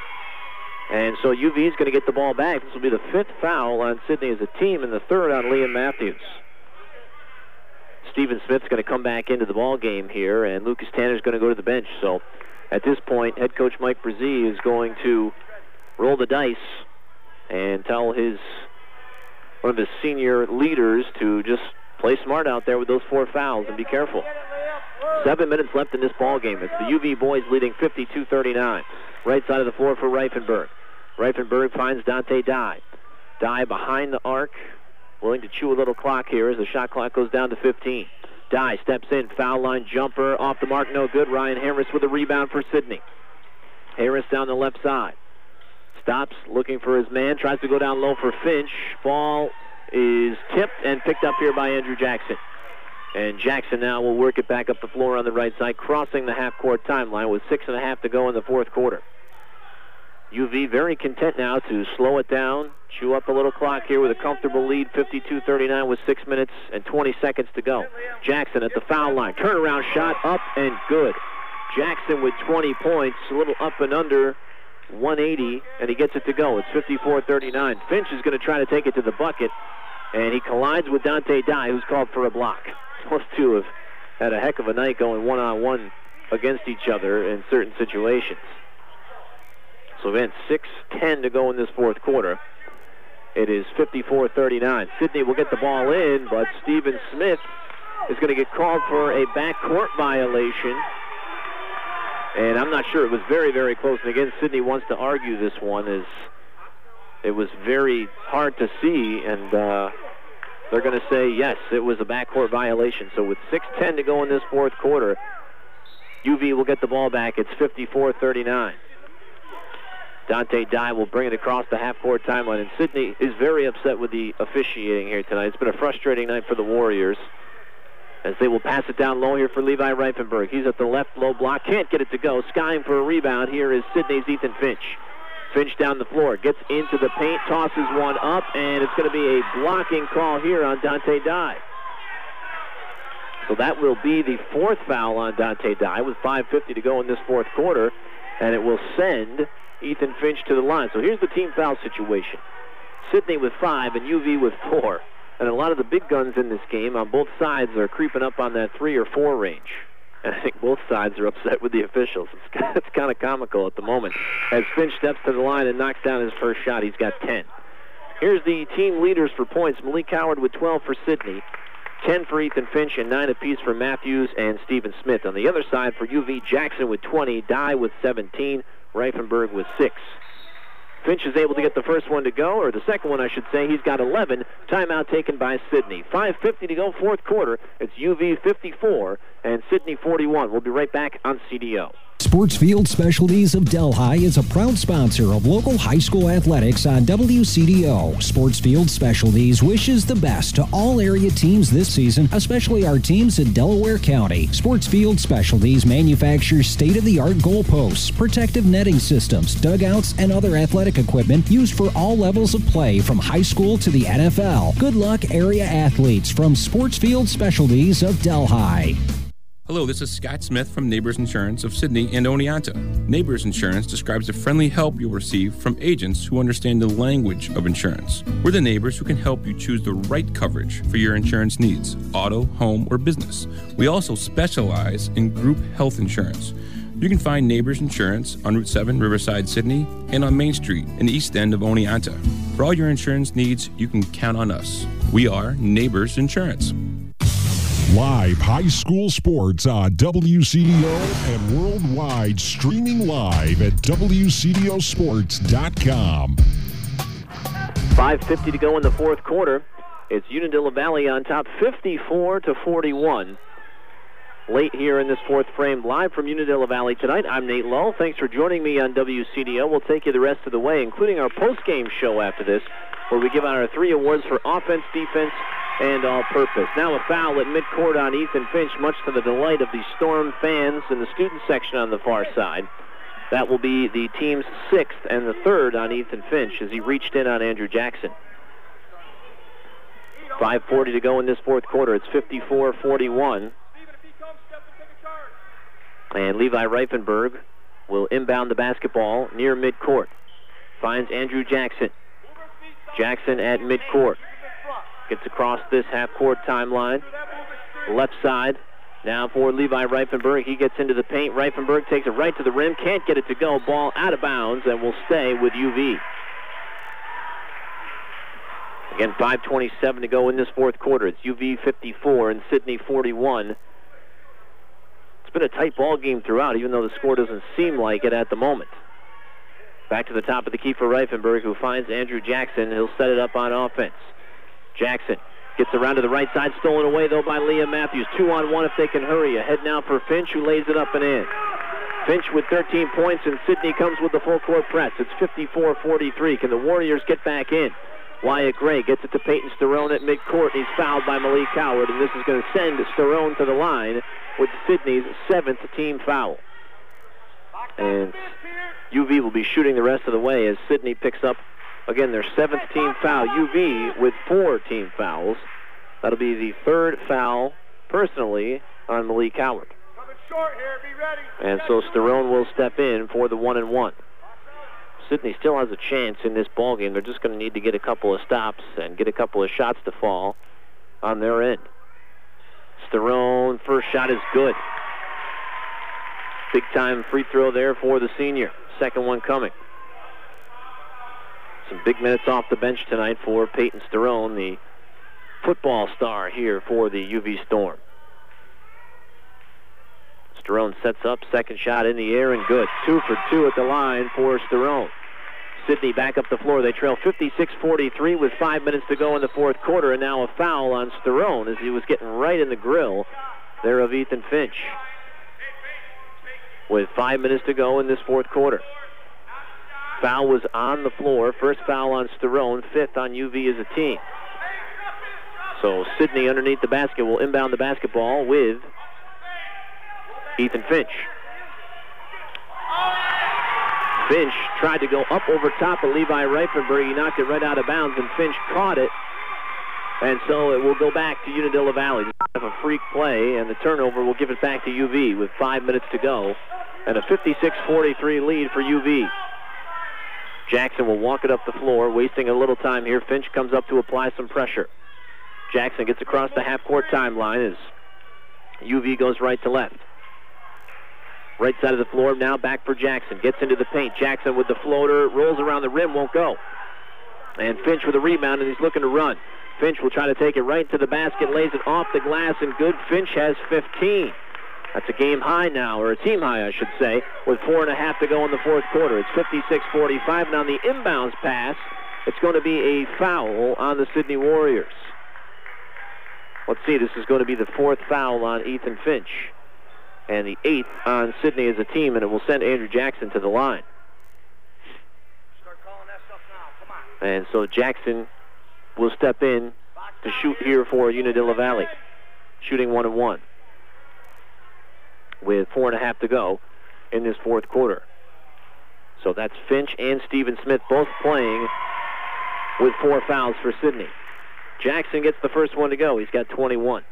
S3: And so UV is going to get the ball back. This will be the fifth foul on Sidney as a team and the third on Liam Matthews. Stephen Smith's going to come back into the ball game here, and Lucas Tanner's going to go to the bench. So at this point, head coach Mike Brzee is going to roll the dice and tell one of his senior leaders to just play smart out there with those 4 fouls and be careful. 7 minutes left in this ball game. It's the UV boys leading 52-39. Right side of the floor for Reifenberg. Reifenberg finds Dante Dye. Dye behind the arc, willing to chew a little clock here as the shot clock goes down to 15. Dye steps in, foul line jumper, off the mark, no good. Ryan Harris with a rebound for Sidney. Harris down the left side. Stops, looking for his man, tries to go down low for Finch. Ball is tipped and picked up here by Andrew Jackson. And Jackson now will work it back up the floor on the right side, crossing the half-court timeline with 6.5 to go in the fourth quarter. UV very content now to slow it down, chew up a little clock here with a comfortable lead, 52-39 with 6 minutes and 20 seconds to go. Jackson at the foul line. Turnaround shot up and good. Jackson with 20 points, a little up and under 180, and he gets it to go. It's 54-39. Finch is going to try to take it to the bucket, and he collides with Dante Dye, who's called for a block. Those two have had a heck of a night going one-on-one against each other in certain situations. So then 6:10 to go in this fourth quarter. It is 54-39. Sidney will get the ball in, but Stephen Smith is going to get called for a backcourt violation. And I'm not sure. It was very, very close. And again, Sidney wants to argue this one, as it was very hard to see, and they're going to say, yes, it was a backcourt violation. So with 6:10 to go in this fourth quarter, UV will get the ball back. It's 54-39. Dante Dye will bring it across the half-court timeline, and Sidney is very upset with the officiating here tonight. It's been a frustrating night for the Warriors, as they will pass it down low here for Levi Reifenberg. He's at the left low block, can't get it to go. Skying for a rebound here is Sidney's Ethan Finch. Finch down the floor, gets into the paint, tosses one up, and it's going to be a blocking call here on Dante Dye. So that will be the fourth foul on Dante Dye with 5:50 to go in this fourth quarter, and it will send Ethan Finch to the line. So here's the team foul situation. Sidney with 5 and UV with 4. And a lot of the big guns in this game on both sides are creeping up on that 3 or 4 range. And I think both sides are upset with the officials. It's kind of comical at the moment. As Finch steps to the line and knocks down his first shot, he's got 10. Here's the team leaders for points. Malik Howard with 12 for Sidney, 10 for Ethan Finch, and 9 apiece for Matthews and Stephen Smith. On the other side for UV, Jackson with 20, Dye with 17, Reifenberg with 6. Finch is able to get the first one to go, or the second one, I should say. He's got 11. Timeout taken by Sidney. 5:50 to go, fourth quarter. It's UV 54 and Sidney 41. We'll be right back on CDO.
S7: Sportsfield Specialties of Delhi is a proud sponsor of local high school athletics on WCDO. Sportsfield Specialties wishes the best to all area teams this season, especially our teams in Delaware County. Sportsfield Specialties manufactures state-of-the-art goalposts, protective netting systems, dugouts, and other athletic equipment used for all levels of play from high school to the NFL. Good luck, area athletes, from Sportsfield Specialties of Delhi.
S19: Hello, this is Scott Smith from Neighbors Insurance of Sidney and Oneonta. Neighbors Insurance describes the friendly help you'll receive from agents who understand the language of insurance. We're the neighbors who can help you choose the right coverage for your insurance needs, auto, home, or business. We also specialize in group health insurance. You can find Neighbors Insurance on Route 7, Riverside, Sidney, and on Main Street in the east end of Oneonta. For all your insurance needs, you can count on us. We are Neighbors Insurance.
S9: Live high school sports on WCDO and worldwide, streaming live at WCDOsports.com.
S3: 5:50 to go in the fourth quarter. It's Unadilla Valley on top, 54-41. Late here in this fourth frame, live from Unadilla Valley tonight. I'm Nate Lull. Thanks for joining me on WCDO. We'll take you the rest of the way, including our post-game show after this, where we give out our 3 awards for offense, defense, and all-purpose. Now a foul at midcourt on Ethan Finch, much to the delight of the Storm fans in the student section on the far side. That will be the team's 6th and the 3rd on Ethan Finch as he reached in on Andrew Jackson. 5:40 to go in this fourth quarter. It's 54-41. And Levi Reifenberg will inbound the basketball near midcourt. Finds Andrew Jackson. Jackson at midcourt. Gets across this half-court timeline. Left side. Now for Levi Reifenberg. He gets into the paint. Reifenberg takes it right to the rim. Can't get it to go. Ball out of bounds and will stay with UV. Again, 5:27 to go in this fourth quarter. It's UV 54 and Sidney 41. It's been a tight ball game throughout, even though the score doesn't seem like it at the moment. Back to the top of the key for Reifenberg, who finds Andrew Jackson. He'll set it up on offense. Jackson gets around to the right side, stolen away, though, by Liam Matthews. 2-on-1 if they can hurry. Ahead now for Finch, who lays it up and in. Finch with 13 points, and Sidney comes with the full-court press. It's 54-43. Can the Warriors get back in? Wyatt Gray gets it to Peyton Sterone at midcourt. He's fouled by Malik Howard, and this is going to send Sterone to the line with Sidney's 7th team foul. And UV will be shooting the rest of the way as Sidney picks up, again, their 7th team foul. UV with 4 team fouls. That'll be the 3rd foul, personally, on Malik Howard. And so Sterone will step in for the 1-and-1. Sidney still has a chance in this ballgame. They're just going to need to get a couple of stops and get a couple of shots to fall on their end. Sterone, first shot is good. Big-time free throw there for the senior. Second one coming. Some big minutes off the bench tonight for Peyton Sterone, the football star here for the UV Storm. Sterone sets up, second shot in the air and good. 2 for 2 at the line for Sterone. Sidney back up the floor. They trail 56-43 with 5 minutes to go in the fourth quarter, and now a foul on Sterone as he was getting right in the grill there of Ethan Finch. With 5 minutes to go in this fourth quarter. Foul was on the floor. First foul on Sterone, 5th on UV as a team. So Sidney underneath the basket will inbound the basketball with Ethan Finch. Finch tried to go up over top of Levi Reifenberg. He knocked it right out of bounds, and Finch caught it. And so it will go back to Unadilla Valley. They have a freak play, and the turnover will give it back to UV with 5 minutes to go. And a 56-43 lead for UV. Jackson will walk it up the floor, wasting a little time here. Finch comes up to apply some pressure. Jackson gets across the half-court timeline as UV goes right to left. Right side of the floor, now back for Jackson. Gets into the paint. Jackson with the floater, rolls around the rim, won't go. And Finch with a rebound, and he's looking to run. Finch will try to take it right to the basket, lays it off the glass, and good. Finch has 15. That's a game high now, or a team high, I should say, with 4.5 to go in the fourth quarter. It's 56-45. And on the inbounds pass, it's going to be a foul on the Sidney Warriors. Let's see, this is going to be the 4th foul on Ethan Finch. And the 8th on Sidney as a team, and it will send Andrew Jackson to the line. And so Jackson will step in to shoot here for Unadilla Valley. Shooting 1-and-1. With 4.5 to go in this fourth quarter. So that's Finch and Stephen Smith both playing with 4 fouls for Sidney. Jackson gets the first one to go. He's got 21.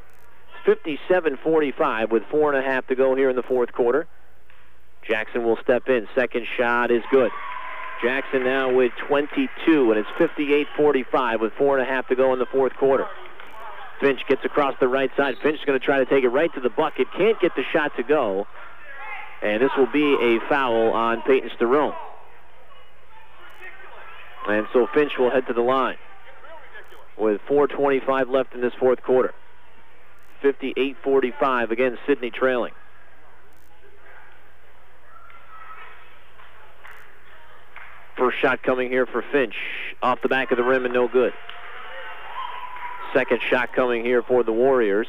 S3: 57-45 with 4.5 to go here in the fourth quarter. Jackson will step in. Second shot is good. Jackson now with 22, and it's 58-45 with 4.5 to go in the fourth quarter. Finch gets across the right side. Finch is going to try to take it right to the bucket. Can't get the shot to go. And this will be a foul on Peyton Sterone. And so Finch will head to the line with 4:25 left in this fourth quarter. 58-45. Again, Sidney trailing. First shot coming here for Finch. Off the back of the rim and no good. Second shot coming here for the Warriors.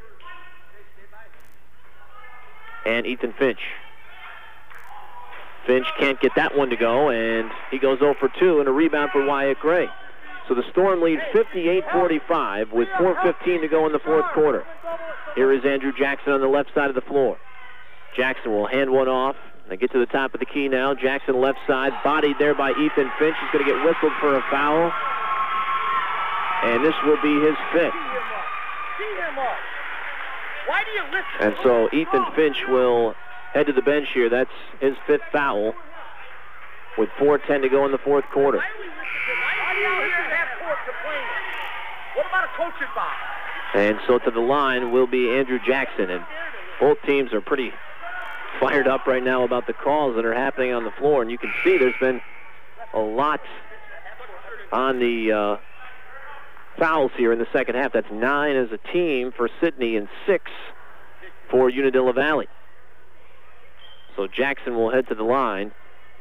S3: And Ethan Finch. Finch can't get that one to go, and he goes 0 for 2, and a rebound for Wyatt Gray. So the Storm lead 58-45 with 4:15 to go in the fourth quarter. Here is Andrew Jackson on the left side of the floor. Jackson will hand one off. They get to the top of the key now. Jackson left side, bodied there by Ethan Finch. He's going to get whistled for a foul. And this will be his fifth. And so Ethan Finch will head to the bench here. That's his fifth foul with 4:10 to go in the fourth quarter. And so to the line will be Andrew Jackson. And both teams are pretty fired up right now about the calls that are happening on the floor. And you can see there's been a lot on the fouls here in the second half. That's 9 as a team for Sidney and 6 for Unadilla Valley. So Jackson will head to the line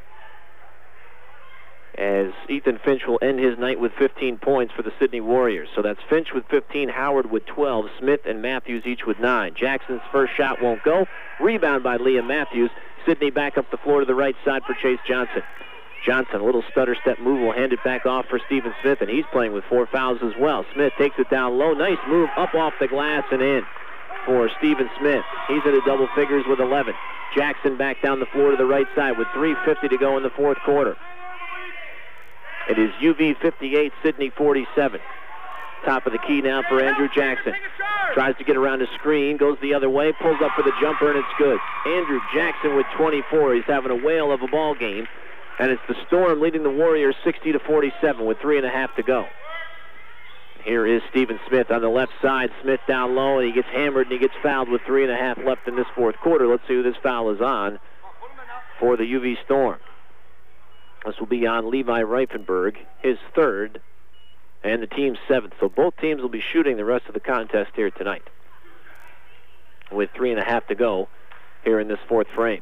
S3: as Ethan Finch will end his night with 15 points for the Sidney Warriors. So that's Finch with 15, Howard with 12, Smith and Matthews each with 9. Jackson's first shot won't go. Rebound by Liam Matthews. Sidney back up the floor to the right side for Chase Johnson. Johnson, a little stutter step move, will hand it back off for Stephen Smith, and he's playing with 4 fouls as well. Smith takes it down low. Nice move up off the glass and in for Stephen Smith. He's into double figures with 11. Jackson back down the floor to the right side with 3:50 to go in the fourth quarter. It is UV 58, Sidney 47. Top of the key now for Andrew Jackson. Tries to get around a screen, goes the other way, pulls up for the jumper, and it's good. Andrew Jackson with 24. He's having a whale of a ball game. And it's the Storm leading the Warriors 60-47 with 3.5 to go. Here is Stephen Smith on the left side. Smith down low, and he gets hammered, and he gets fouled with 3.5 left in this fourth quarter. Let's see who this foul is on for the UV Storm. This will be on Levi Reifenberg, his third, and the team's 7th. So both teams will be shooting the rest of the contest here tonight with 3.5 to go here in this fourth frame.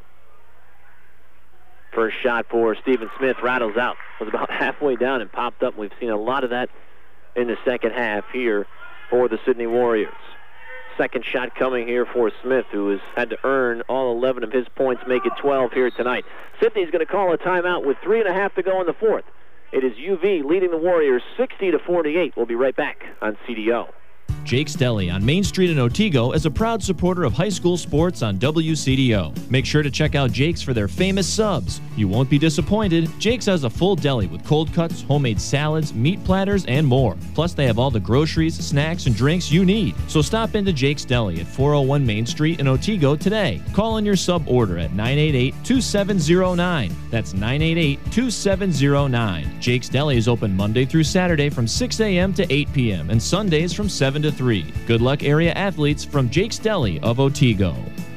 S3: First shot for Stephen Smith rattles out. Was about halfway down and popped up. We've seen a lot of that in the second half here for the Sidney Warriors. Second shot coming here for Smith, who has had to earn all 11 of his points, make it 12 here tonight. Sidney's going to call a timeout with 3.5 to go in the fourth. It is UV leading the Warriors 60-48. We'll be right back on CDO.
S10: Jake's Deli on Main Street in Otsego is a proud supporter of high school sports on WCDO. Make sure to check out Jake's for their famous subs. You won't be disappointed. Jake's has a full deli with cold cuts, homemade salads, meat platters, and more. Plus, they have all the groceries, snacks, and drinks you need. So stop into Jake's Deli at 401 Main Street in Otsego today. Call in your sub order at 988-2709. That's 988-2709. Jake's Deli is open Monday through Saturday from 6 a.m. to 8 p.m. and Sundays from 7 to 3. Good luck, area athletes from Jake's Deli of Otsego.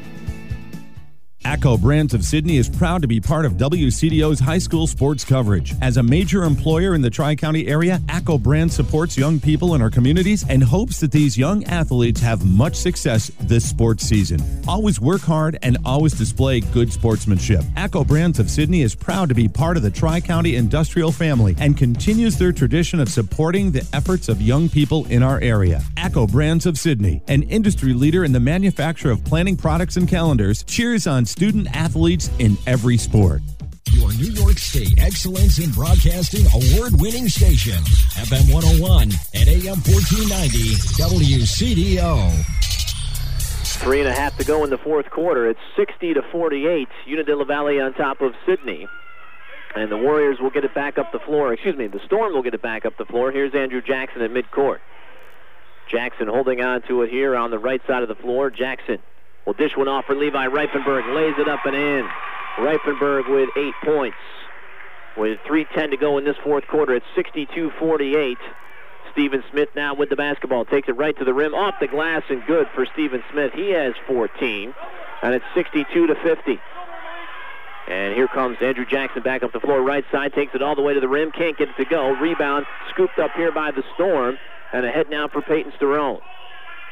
S18: ACCO Brands of Sidney is proud to be part of WCDO's high school sports coverage. As a major employer in the Tri-County area, ACCO Brands supports young people in our communities and hopes that these young athletes have much success this sports season. Always work hard and always display good sportsmanship. ACCO Brands of Sidney is proud to be part of the Tri-County industrial family and continues their tradition of supporting the efforts of young people in our area. ACCO Brands of Sidney, an industry leader in the manufacture of planning products and calendars, cheers on student athletes in every sport.
S20: Your New York State Excellence in Broadcasting award-winning station, FM 101 and AM 1490 WCDO.
S3: 3.5 to go in the fourth quarter. It's 60-48. Unadilla Valley on top of Sidney. And the Warriors will get it back up the floor. The Storm will get it back up the floor. Here's Andrew Jackson at midcourt. Jackson holding on to it here on the right side of the floor. Jackson will dish one off for Levi Reifenberg. Lays it up and in. Reifenberg with 8 points. With 3:10 to go in this fourth quarter, it's 62-48. Stephen Smith now with the basketball. Takes it right to the rim. Off the glass and good for Stephen Smith. He has 14. And it's 62-50. And here comes Andrew Jackson back up the floor. Right side. Takes it all the way to the rim. Can't get it to go. Rebound scooped up here by the Storm. And ahead now for Peyton Sterone.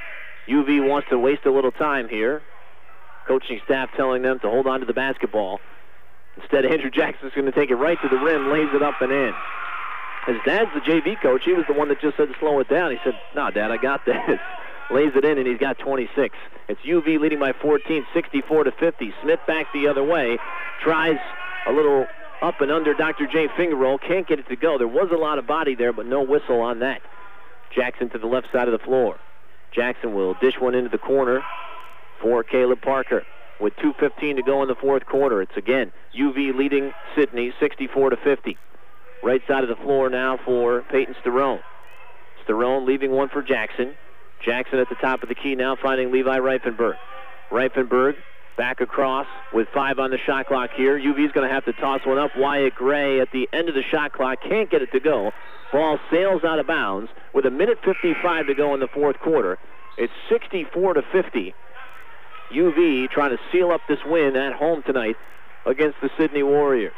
S3: UV wants to waste a little time here. Coaching staff telling them to hold on to the basketball. Instead, Andrew Jackson's going to take it right to the rim, lays it up and in. His dad's the JV coach. He was the one that just said to slow it down. He said, "No, Dad, I got this." Lays it in, and he's got 26. It's UV leading by 14, 64-50. Smith back the other way. Tries a little up and under Dr. J finger roll. Can't get it to go. There was a lot of body there, but no whistle on that. Jackson to the left side of the floor. Jackson will dish one into the corner for Caleb Parker. With 2:15 to go in the fourth quarter, it's again UV leading Sidney 64-50. Right side of the floor now for Peyton Sterone. Sterone leaving one for Jackson. Jackson at the top of the key now, finding Levi Reifenberg. Reifenberg back across with 5 on the shot clock here. UV's going to have to toss one up. Wyatt Gray at the end of the shot clock can't get it to go. Ball sails out of bounds with 1:55 to go in the fourth quarter. It's 64-50. UV trying to seal up this win at home tonight against the Sidney Warriors.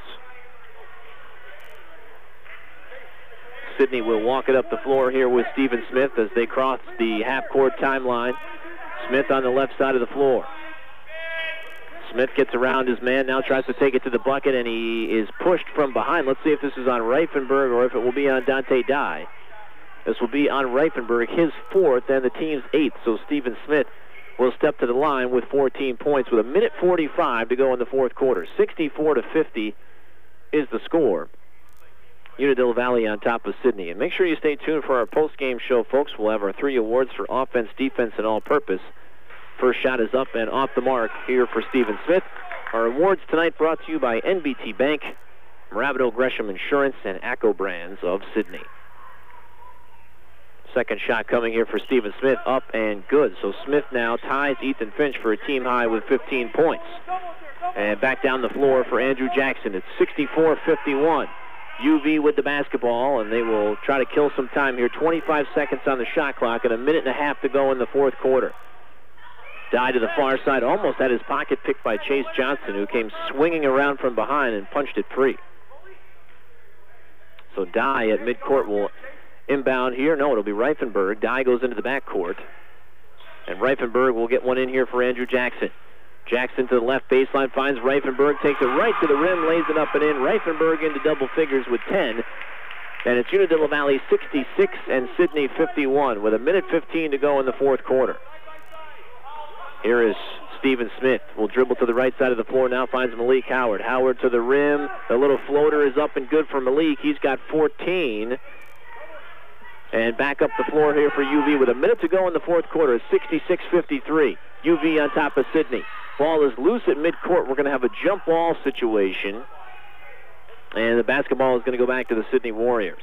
S3: Sidney will walk it up the floor here with Stephen Smith as they cross the half-court timeline. Smith on the left side of the floor. Smith gets around his man, now tries to take it to the bucket, and he is pushed from behind. Let's see if this is on Reifenberg or if it will be on Dante Dye. This will be on Reifenberg, his 4th and the team's 8th. So Stephen Smith will step to the line with 14 points with 1:45 to go in the fourth quarter. 64-50 is the score. Unadilla Valley on top of Sidney. And make sure you stay tuned for our post-game show, folks. We'll have our 3 awards for offense, defense, and all-purpose. First shot is up and off the mark here for Stephen Smith. Our awards tonight brought to you by NBT Bank, Moravido Gresham Insurance, and ACCO Brands of Sidney. Second shot coming here for Stephen Smith, up and good. So Smith now ties Ethan Finch for a team high with 15 points. And back down the floor for Andrew Jackson. It's 64-51. UV with the basketball, and they will try to kill some time here. 25 seconds on the shot clock and 1.5 to go in the fourth quarter. Dye to the far side, almost had his pocket picked by Chase Johnson, who came swinging around from behind and punched it free. So Dye at midcourt will inbound here. No, it'll be Reifenberg. Dye goes into the backcourt, and Reifenberg will get one in here for Andrew Jackson. Jackson to the left baseline, finds Reifenberg, takes it right to the rim, lays it up and in. Reifenberg into double figures with 10. And it's Unadilla Valley 66 and Sidney 51 with 1:15 to go in the fourth quarter. Here is Stephen Smith. Will dribble to the right side of the floor, now finds Malik Howard. Howard to the rim. The little floater is up and good for Malik. He's got 14. And back up the floor here for UV with 1 minute to go in the fourth quarter. It's 66-53. UV on top of Sidney. Ball is loose at midcourt. We're going to have a jump ball situation. And the basketball is going to go back to the Sidney Warriors.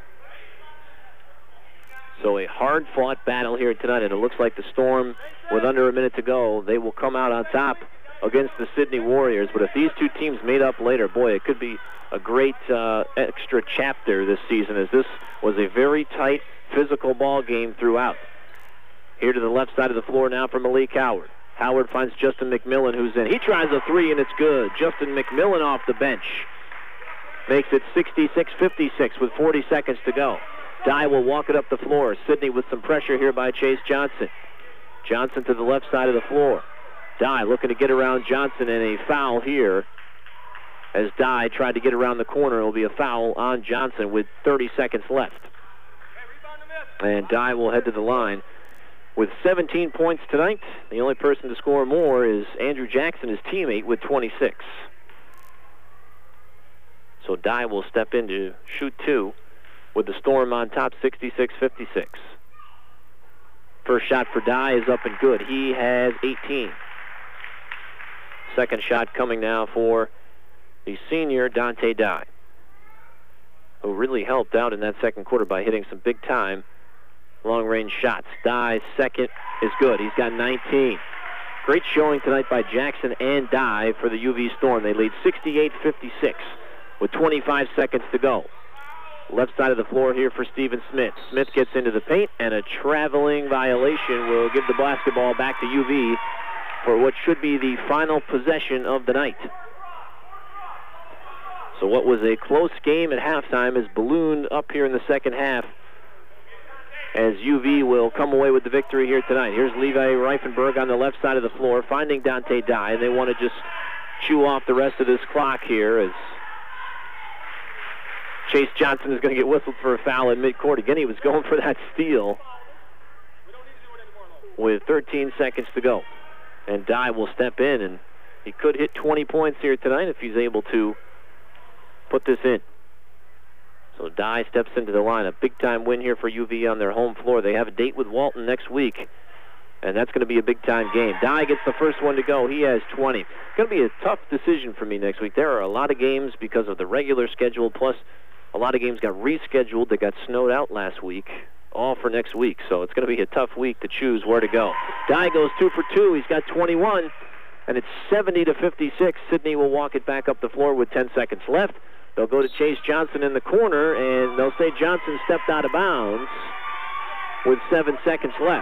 S3: So a hard-fought battle here tonight, and it looks like the Storm, with under 1 minute to go, they will come out on top against the Sidney Warriors. But if these two teams made up later, boy, it could be a great extra chapter this season, as this was a very tight, physical ball game throughout. Here to the left side of the floor now for Malik Howard. Howard finds Justin McMillan, who's in. He tries a 3, and it's good. Justin McMillan off the bench. Makes it 66-56 with 40 seconds to go. Dye will walk it up the floor. Sidney with some pressure here by Chase Johnson. Johnson to the left side of the floor. Dye looking to get around Johnson, and a foul here. As Dye tried to get around the corner, it will be a foul on Johnson with 30 seconds left. And Dye will head to the line with 17 points tonight. The only person to score more is Andrew Jackson, his teammate, with 26. So Dye will step in to shoot 2 with the Storm on top, 66-56. First shot for Dye is up and good. He has 18. Second shot coming now for the senior Dante Dye, who really helped out in that second quarter by hitting some big-time long-range shots. Dye's second is good. He's got 19. Great showing tonight by Jackson and Dye for the UV Storm. They lead 68-56 with 25 seconds to go. Left side of the floor here for Stephen Smith. Smith gets into the paint, and a traveling violation will give the basketball back to UV for what should be the final possession of the night. So what was a close game at halftime is ballooned up here in the second half as UV will come away with the victory here tonight. Here's Levi Reifenberg on the left side of the floor, finding Dante Dye, and they want to just chew off the rest of this clock here as Chase Johnson is going to get whistled for a foul in midcourt. Again, he was going for that steal with 13 seconds to go. And Dye will step in, and he could hit 20 points here tonight if he's able to put this in. So Dye steps into the line. A big-time win here for UV on their home floor. They have a date with Walton next week, and that's going to be a big-time game. Dye gets the first one to go. He has 20. It's going to be a tough decision for me next week. There are a lot of games because of the regular schedule, plus a lot of games got rescheduled that got snowed out last week, all for next week. So it's going to be a tough week to choose where to go. Dye goes 2 for 2. He's got 21, and it's 70-56. Sydney will walk it back up the floor with 10 seconds left. They'll go to Chase Johnson in the corner, and they'll say Johnson stepped out of bounds with 7 seconds left.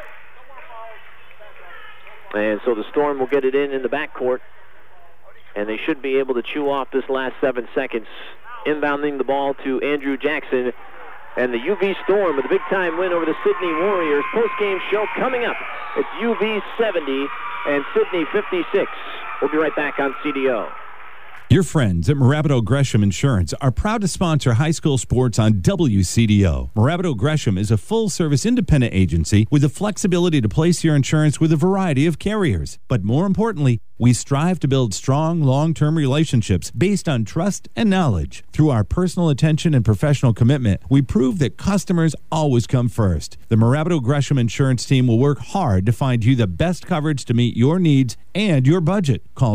S3: And so the Storm will get it in the backcourt, and they should be able to chew off this last 7 seconds. Inbounding the ball to Andrew Jackson, and the UV Storm with a big-time win over the Sydney Warriors. Post-game show coming up. It's UV 70 and Sydney 56. We'll be right back on CDO.
S18: Your friends at Morabito Gresham Insurance are proud to sponsor high school sports on WCDO. Morabito Gresham is a full-service independent agency with the flexibility to place your insurance with a variety of carriers. But more importantly, we strive to build strong, long-term relationships based on trust and knowledge. Through our personal attention and professional commitment, we prove that customers always come first. The Morabito Gresham Insurance team will work hard to find you the best coverage to meet your needs and your budget. Call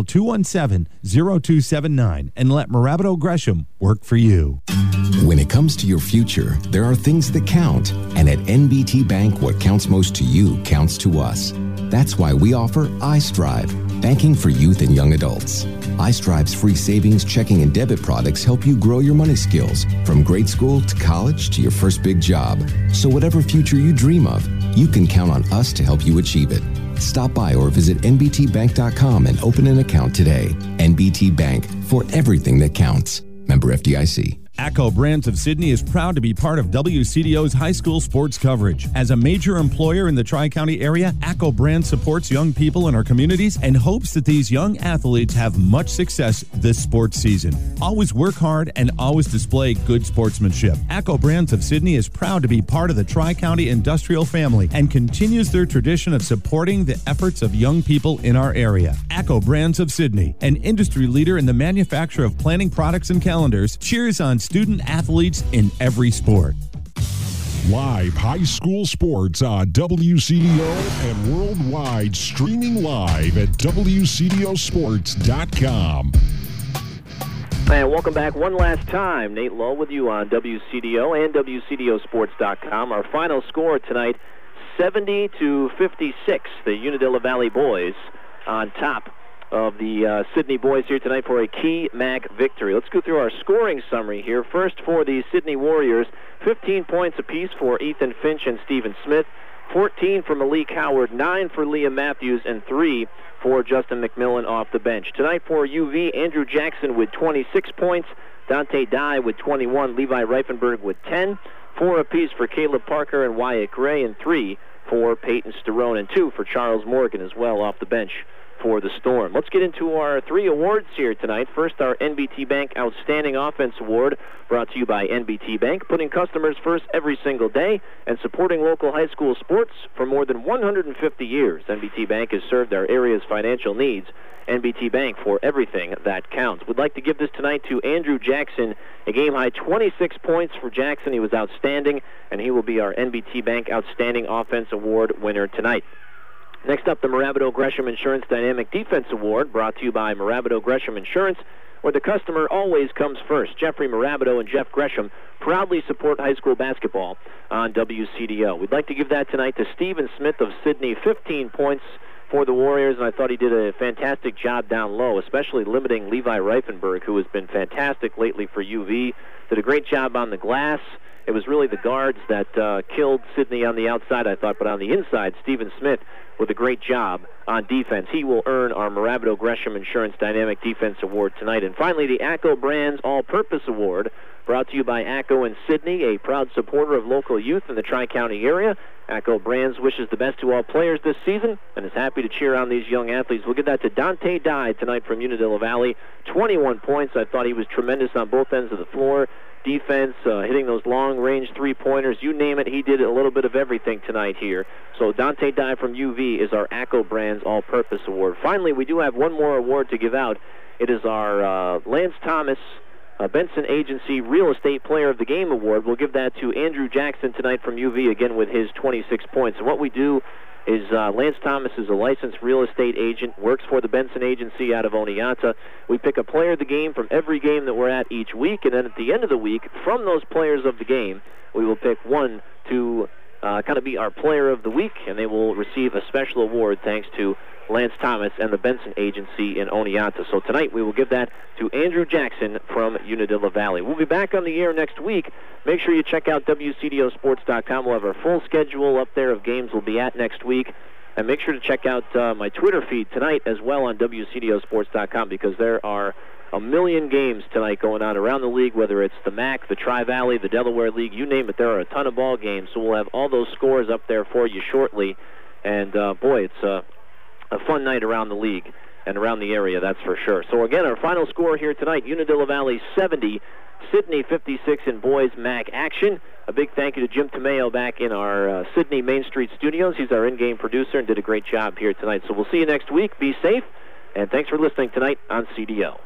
S18: 217-0279 and let Morabito Gresham work for you.
S6: When it comes to your future, there are things that count. And at NBT Bank, what counts most to you counts to us. That's why we offer iStrive, banking for youth and young adults. iStrive's free savings, checking, and debit products help you grow your money skills from grade school to college to your first big job. So whatever future you dream of, you can count on us to help you achieve it. Stop by or visit nbtbank.com and open an account today. NBT Bank, for everything that counts. Member FDIC.
S18: ACCO Brands of Sydney is proud to be part of WCDO's high school sports coverage. As a major employer in the Tri-County area, ACCO Brands supports young people in our communities and hopes that these young athletes have much success this sports season. Always work hard and always display good sportsmanship. ACCO Brands of Sydney is proud to be part of the Tri-County industrial family and continues their tradition of supporting the efforts of young people in our area. ACCO Brands of Sydney, an industry leader in the manufacture of planning products and calendars, cheers on student athletes in every sport.
S9: Live high school sports on WCDO and worldwide, streaming live at WCDOsports.com.
S3: And welcome back one last time. Nate Lowe with you on WCDO and WCDOsports.com. Our final score tonight, 70-56. The Unadilla Valley boys on top of the Sydney boys here tonight for a key MAC victory. Let's go through our scoring summary here. First for the Sydney Warriors, 15 points apiece for Ethan Finch and Stephen Smith, 14 for Malik Howard, 9 for Liam Matthews, and 3 for Justin McMillan off the bench. Tonight for UV, Andrew Jackson with 26 points, Dante Dye with 21, Levi Reifenberg with 10, 4 apiece for Caleb Parker and Wyatt Gray, and 3 for Peyton Sterone, and 2 for Charles Morgan as well off the bench for the Storm. Let's get into our 3 awards here tonight. First, our NBT Bank Outstanding Offense Award, brought to you by NBT Bank, putting customers first every single day and supporting local high school sports for more than 150 years. NBT Bank has served our area's financial needs. NBT Bank, for everything that counts. We'd like to give this tonight to Andrew Jackson, a game-high 26 points for Jackson. He was outstanding, and he will be our NBT Bank Outstanding Offense Award winner tonight. Next up, the Morabito Gresham Insurance Dynamic Defense Award, brought to you by Morabito Gresham Insurance, where the customer always comes first. Jeffrey Morabito and Jeff Gresham proudly support high school basketball on WCDO. We'd like to give that tonight to Stephen Smith of Sydney, 15 points for the Warriors, and I thought he did a fantastic job down low, especially limiting Levi Reifenberg, who has been fantastic lately for UV. Did a great job on the glass. It was really the guards that killed Sydney on the outside, I thought, but on the inside, Stephen Smith with a great job on defense. He will earn our Morabito Gresham Insurance Dynamic Defense Award tonight. And finally, the ACCO Brands All-Purpose Award, brought to you by ACCO in Sidney, a proud supporter of local youth in the Tri-County area. ACCO Brands wishes the best to all players this season and is happy to cheer on these young athletes. We'll give that to Dante Dye tonight from Unadilla Valley. 21 points. I thought he was tremendous on both ends of the floor. Defense, hitting those long-range three-pointers, you name it, he did a little bit of everything tonight here. So Dante Dye from UV is our ACCO Brands All-Purpose Award. Finally, we do have one more award to give out. It is our Lance Thomas Benson Agency Real Estate Player of the Game Award. We'll give that to Andrew Jackson tonight from UV, again with his 26 points. And what we do is Lance Thomas is a licensed real estate agent, works for the Benson Agency out of Oneonta. We pick a player of the game from every game that we're at each week, and then at the end of the week, from those players of the game, we will pick one to kind of be our player of the week, and they will receive a special award thanks to Lance Thomas and the Benson Agency in Oneonta. So tonight we will give that to Andrew Jackson from Unadilla Valley. We'll be back on the air next week. Make sure you check out WCDOsports.com. We'll have our full schedule up there of games we'll be at next week. And make sure to check out my Twitter feed tonight as well on WCDOsports.com, because there are a million games tonight going on around the league, whether it's the MAC, the Tri-Valley, the Delaware League, you name it. There are a ton of ball games, so we'll have all those scores up there for you shortly. And, boy, it's a fun night around the league and around the area, that's for sure. So, again, our final score here tonight, Unadilla Valley 70, Sidney 56 in boys MAC action. A big thank you to Jim Tomeo back in our Sidney Main Street studios. He's our in-game producer and did a great job here tonight. So we'll see you next week. Be safe, and thanks for listening tonight on CDO.